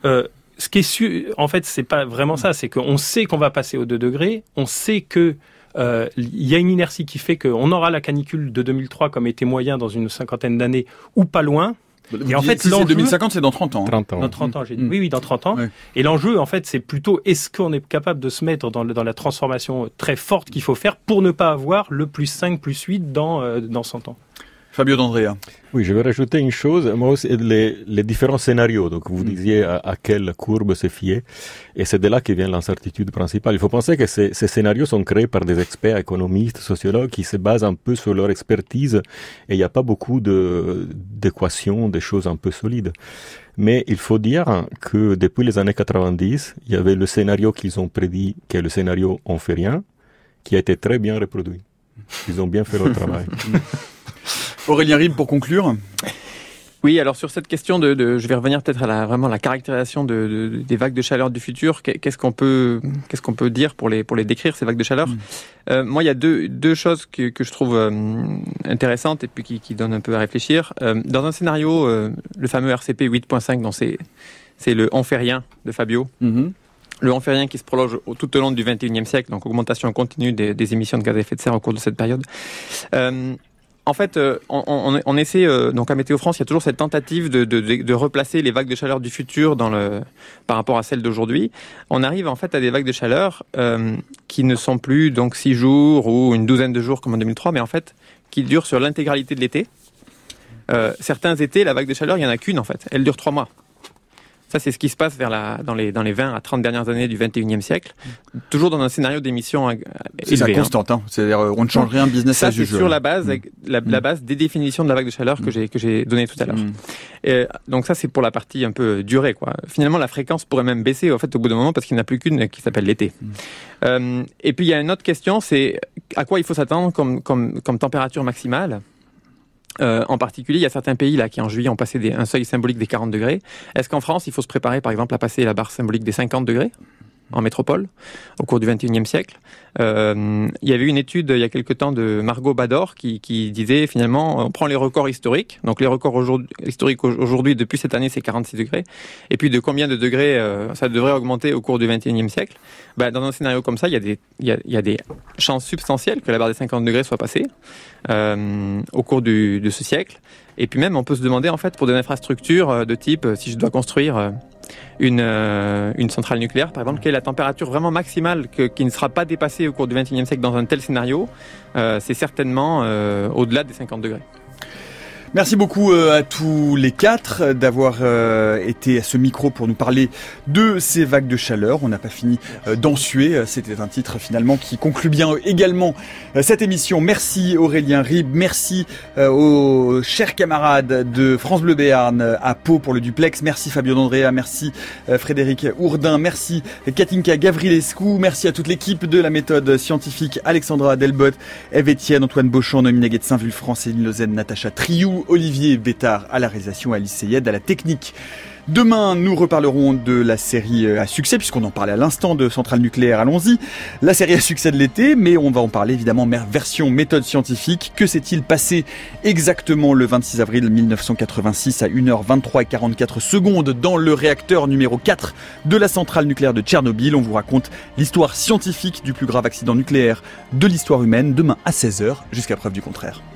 Ce qui est sûr, en fait, c'est pas vraiment ça. C'est qu'on sait qu'on va passer aux 2 degrés. On sait que il y a une inertie qui fait qu'on aura la canicule de 2003 comme été moyen dans une cinquantaine d'années ou pas loin. Et en fait, si c'est 2050, c'est dans 30 ans. 30 ans. Dans 30 ans, j'ai dit. Oui, dans 30 ans. Ouais. Et l'enjeu, en fait, c'est plutôt est-ce qu'on est capable de se mettre dans la transformation très forte qu'il faut faire pour ne pas avoir le plus 5, plus 8 dans 100 ans. Fabio D'Andrea. Oui, je vais rajouter une chose, moi aussi, les différents scénarios. Donc, vous disiez à quelle courbe se fier, et c'est de là que vient l'incertitude principale. Il faut penser que ces scénarios sont créés par des experts, économistes, sociologues, qui se basent un peu sur leur expertise, et il n'y a pas beaucoup d'équations, des choses un peu solides. Mais il faut dire que depuis les années 90, il y avait le scénario qu'ils ont prédit, qui est le scénario on fait rien, qui a été très bien reproduit. Ils ont bien fait leur travail. Aurélien Rib, pour conclure. Oui, alors sur cette question je vais revenir peut-être à vraiment la caractérisation des vagues de chaleur du futur. Qu'est-ce qu'on peut dire pour les décrire, ces vagues de chaleur? Moi, il y a deux choses que je trouve intéressantes et puis qui donnent un peu à réfléchir. Dans un scénario, le fameux RCP 8.5, dont c'est le on fait rien de Fabio. Le on fait rien qui se prolonge tout au long du 21e siècle, donc augmentation continue des émissions de gaz à effet de serre au cours de cette période. En fait, on essaie, donc à Météo France, il y a toujours cette tentative de replacer les vagues de chaleur du futur par rapport à celles d'aujourd'hui. On arrive en fait à des vagues de chaleur qui ne sont plus donc 6 jours ou une douzaine de jours comme en 2003, mais en fait qui durent sur l'intégralité de l'été. Certains étés, la vague de chaleur, il n'y en a qu'une en fait. Elle dure 3 mois. Ça, c'est ce qui se passe dans les 20 à 30 dernières années du 21e siècle. Toujours dans un scénario d'émissions c'est ça, constante, hein. C'est-à-dire, on ne change rien, business as usual. Ça, c'est sur la base, la base des définitions de la vague de chaleur que j'ai donné tout à l'heure. Et donc ça, c'est pour la partie un peu durée, quoi. Finalement, la fréquence pourrait même baisser, au fait, au bout d'un moment, parce qu'il n'y en a plus qu'une qui s'appelle l'été. Et puis, il y a une autre question, c'est à quoi il faut s'attendre comme température maximale. En particulier, il y a certains pays là qui en juillet ont passé un seuil symbolique des 40 degrés. Est-ce qu'en France, il faut se préparer par exemple à passer la barre symbolique des 50 degrés en métropole au cours du 21e siècle? Il y avait une étude il y a quelque temps de Margot Bador qui disait finalement on prend les records historiques. Donc les records historiques aujourd'hui depuis cette année c'est 46 degrés. Et puis de combien de degrés ça devrait augmenter au cours du 21e siècle? Dans un scénario comme ça, il y a des chances substantielles que la barre des 50 degrés soit passée au cours de ce siècle. Et puis même on peut se demander en fait pour des infrastructures de type si je dois construire une centrale nucléaire, par exemple, quelle est la température vraiment maximale qui ne sera pas dépassée au cours du XXIe siècle dans un tel scénario? C'est certainement au-delà des 50 degrés. Merci beaucoup à tous les quatre d'avoir été à ce micro pour nous parler de ces vagues de chaleur. On n'a pas fini d'en suer. C'était un titre finalement qui conclut bien également cette émission. Merci Aurélien Rib, merci aux chers camarades de France Bleu Béarn à Pau pour le duplex. Merci Fabio D'Andrea, merci Frédéric Ourdin, merci Katinka Gavrilescu, merci à toute l'équipe de la méthode scientifique, Alexandra Delbotte, Eve Etienne, Antoine Beauchamp, Noémie Naguet de Saint-Vulfranc, Céline Lausanne, Natacha Triou, Olivier Bétard à la réalisation, Alice Seyed à la technique. Demain, nous reparlerons de la série à succès, puisqu'on en parlait à l'instant de Centrale Nucléaire, allons-y. La série à succès de l'été, mais on va en parler évidemment version méthode scientifique. Que s'est-il passé exactement le 26 avril 1986 à 1h23 et 44 secondes dans le réacteur numéro 4 de la centrale nucléaire de Tchernobyl? On vous raconte l'histoire scientifique du plus grave accident nucléaire de l'histoire humaine, demain à 16h, jusqu'à preuve du contraire.